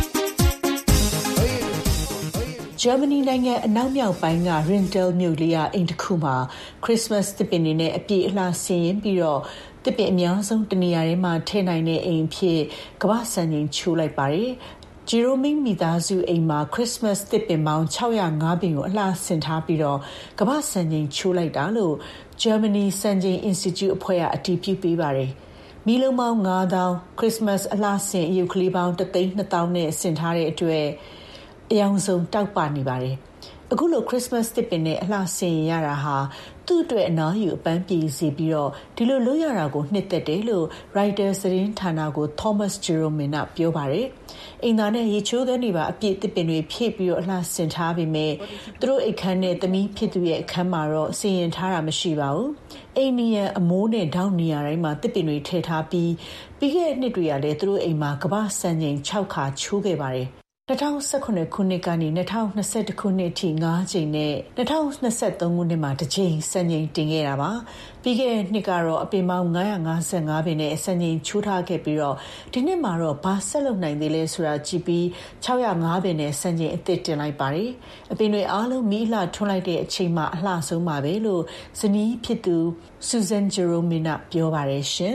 ဂျာမနီနိုင်ငံအနောက်မြောက်ပိုင်းကရင်တယ်မြို့လေးကအိမ်တစ်ခုမှာခရစ်စမတ်သစ်ပင်တွေနဲ့အပြည့်အလှဆင်ရင်ပြီးတော့သစ်ပင်အများဆုံးတနေရာထဲမှာထည့်နိုင်တဲ့အိမ်ဖြစ်ကမ္ဘာစံချိန်ချိုးလိုက်ပါတယ်ဂျီရိုမင်းမိသားစုအိမ်မှာခရစ်စမတ်သစ်ပင်ပေါင်း၆၀၅ပင်ကိုအလှဆင်ထားပြီးတော့ကမ္ဘာစံချိန်ချိုးလိုက်တာလို့ဂျာမနီစံချိန် Institute အဖွဲ့ကအတည်ပြုပေးပါတယ်မီလုံးပေါင်း၅သောင်းခရစ်စမတ်အလှဆင်အယုတ်ကလေးပေါင်းတစ်သိန်းနှစ်သောင်းနဲ့ဆင်ထားတဲ့အတွက်အယောင်ဆုံးတောက်ပနေပါတယ်အခုလိုခရစ်စမတ်သစ်ပင်နဲ့အလှဆင်ရတာဟာသူ့အတွက်အနားယူအပန်းပြေစီပြီးတော့ဒီလိုလုပ်ရတာကိုနှစ်သက်တယ်လို့ Reuters သတင်းဌာနကို Thomas Jeromin ကပြောပါတယ်အင်္ဂါနဲ့ရေချိုးကန်းတွေပါအပြည့်သစ်ပင်တွေဖြည့်ပြီးတော့အလှဆင်ထားပြီးမြဲသူတို့အခန်းနဲ့သမီးဖြစ်သူရဲ့အခန်းမှာတော့ဆင်ရင်ထားတာမရှိပါဘူးအိမ်နီယံအမိုးနဲ့ဒေါက်နေရာတိုင်းမှာသစ်ပင်တွေထည့်ထားပြီးပြီးခဲ့တဲ့နှစ်တွေကလည်းသူတို့အိမ်မှာကမ္ဘာစံချိန်၆ခါချိုးခဲ့ပါတယ်၂၀၁၇ခုနှစ်ကနေ၂၀၂၁ခုနှစ်အထိ၅ကြိမ်နဲ့၂၀၂၃ခုနှစ်မှာတစ်ကြိမ်စံချိန်တင်ခဲ့တာပါပြီးခဲ့တဲ့နှစ်ကတော့အပင်ပေါင်း၅၅၅ပင်နဲ့စံချိန်ချိုးထားခဲ့ပြီးတော့ဒီနှစ်မှာတော့ဘာဆက်လုပ်နိုင်သေးလဲဆိုတာကြည့်ပြီး၆၀၅ပင်နဲ့စံချိန်အသစ်တင်လိုက်ပါတယ်အပင်တွေအားလုံးမီးလှထွန်းလိုက်တဲ့အချိန်မှာအလှဆုံးပါပဲလို့ဇနီးဖြစ်သူ Susan Jeromin ကပြောပါတယ်ရှင်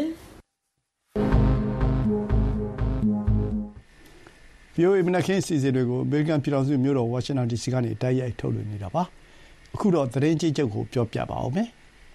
ဗီအိုအေမနက်ခင်းစီစဉ်တွေကိုအမေရိကန်ပြည်ထောင်စုမြို့တော်ဝါရှင်တန် ဒီ စီ ကနေတိုက်ရိုက်ထုတ်လွှင့်နေတာပါအခုတော့သတင်းကြီးချုပ်ကိုပြောပြပါအောင်မယ်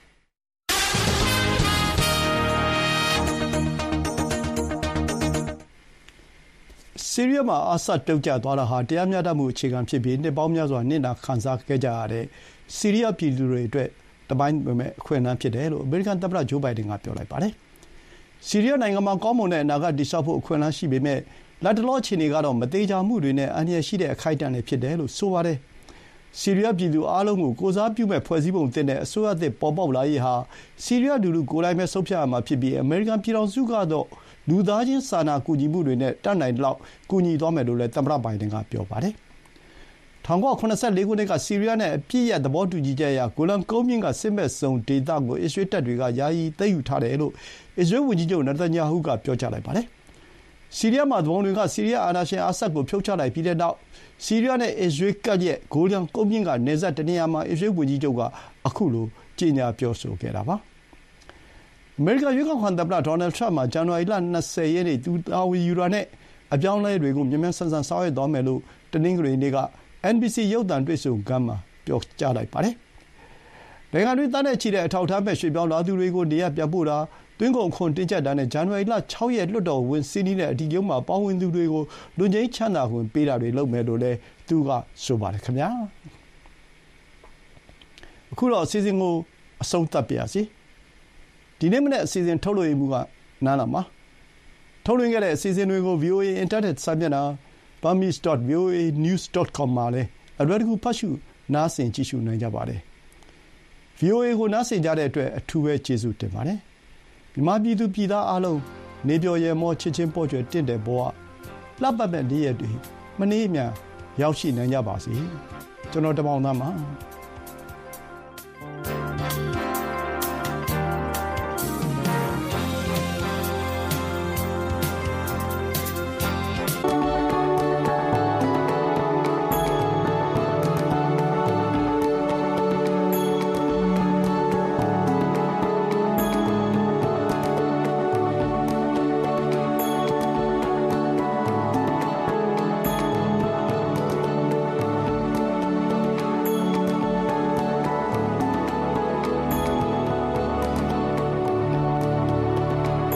ဆီးရီးယားမှာအာဆတ်တုတ်ကျသွားတာဟာတရားမျှတမှုအခြေခံဖြစ်ပြီးနှစ်ပေါင်းများစွာနစ်နာခံစားခဲ့ကြရတဲ့ဆီးရီးယားပြည်သူတွေအတွက်တပိုင်းမဲ့အခွင့်အလမ်းဖြစ်တယ်လို့အမေရိကန်သမ္မတဂျိုးဘိုင်ဒန်ကပြောလိုက်ပါတယ်ဆီးရီးယားနိုင်ငံမှာကောင်းမွန်တဲ့အနာဂတ်တည်ဆောက်ဖို့အခွင့်အလမ်းရှိပေမဲ့လက်တလောအခြေအနေကတော့မသေးချာမှုတွေနဲ့အန္တရာယ်ရှိတဲ့အခိုက်အတန့်တွေဖြစ်တယ်လို့ဆိုပါတယ်။ဆီးရီးယားပြည်သူအားလုံးကိုကိုစားပြုမဲ့ဖွဲ့စည်းပုံသစ်နဲ့အစိုးရသစ်ပေါ်ပေါက်လာရေးဟာဆီးရီးယားလူထုကိုယ်တိုင်ပဲဆုံးဖြတ်ရမှာဖြစ်ပြီးအမေရိကန်ပြည်ထောင်စုကတော့လူသားချင်းစာနာကူညီမှုတွေနဲ့တတ်နိုင်လောက်ကူညီသွားမယ်လို့လည်းသမ္မတဘိုင်ဒန်ကပြောပါတယ်။၁၉၇၄ခုနှစ်ကဆီးရီးယားနဲ့အပြည့်ရသဘောတူညီချက်အရဂိုလန်ကုန်းမြင့်ကစစ်မဲ့ဇုံဒေသကိုအစ္စရေးတပ်တွေကယာယီသိမ်းယူထားတယ်လို့အစ္စရေးဝန်ကြီးချုပ်နေတန်ယာဟုကပြောကြားလိုက်ပါတယ်။ဆီးရီးယားမှာသူပုန်တွေကဆီးရီးယားအာဏာရှင်အာဆတ်ကိုဖြုတ်ချလိုက်ပြီးတဲ့နောက်ဆီးရီးယားနဲ့အစ္စရေးကပ်ရဲ့ဂိုလန်ကုန်းမြင့်ကနယ်စပ်တနေရာမှာအစ္စရေးဝန်ကြီးချုပ်ကအခုလိုကြေညာပြောဆိုခဲ့တာပါအမေရိကန်ရွေးကောက်ခံသမ္မတဒေါ်နယ်ထရမ့်မှာဇန်နဝါရီလ၂၀ရက်နေ့သူတာဝန်ယူတာနဲ့အပြောင်းအလဲတွေကိုမြန်မြန်ဆန်ဆန်ဆောင်ရွက်သွားမယ်လို့တနင်္ဂနွေနေ့က အန် ဘီ စီ ရုပ်သံတွေ့ဆုံခန်းမှာပြောကြားလိုက်ပါတယ်။နိုင်ငံတွင်းသားနဲ့ချီတဲ့အထောက်အထားမဲ့ရွှေ့ပြောင်းလာသူတွေကိုနေရပ်ပြန်ပို့တာသွင်းကုန်ခွန်တင်းကျပ်တာနဲ့ဇန်နဝါရီလ၆ရက်လွှတ်တော်ဝင်စီးနီးတဲ့အဓိကရုဏ်းမှာပါဝင်သူတွေကိုလွတ်ငြိမ်းချမ်းသာခွင့်ပေးတာတွေလုပ်မယ်လို့လည်းသူကဆိုပါတယ်ခင်ဗျာအခုတော့အစီအစဉ်ကိုအဆုံးသတ်ပါရစေဒီနေ့မနေ့အစီအစဉ်ထုတ်လွှင့်မှုကနားလာမှာထုတ်လွှင့်ခဲ့တဲ့အစီအစဉ်တွေကို ဗီအိုအေ Internet စာမျက်နှာ burmese dot v o a news dot com မှာလည်းအလွယ်တကူဖတ်ရှုနားဆင်ကြည့်ရှုနိုင်ကြပါတယ် ဗီအိုအေ ကိုနားဆင်ကြတဲ့အတွက်အထူးပဲကျေးဇူးတင်ပါတယ်မြန်မာပြည်သူပြည်သားအားလုံးနေပျော်ရဲမောချစ်ချင်းပေါ်ကျွယ်တင့်တယ်ဘဝလှပမဲ့နေ့ရက်တွေမနှေးအမြန်ရောက်ရှိနိုင်ကြပါစေကျွန်တော်တမောင်သားပါ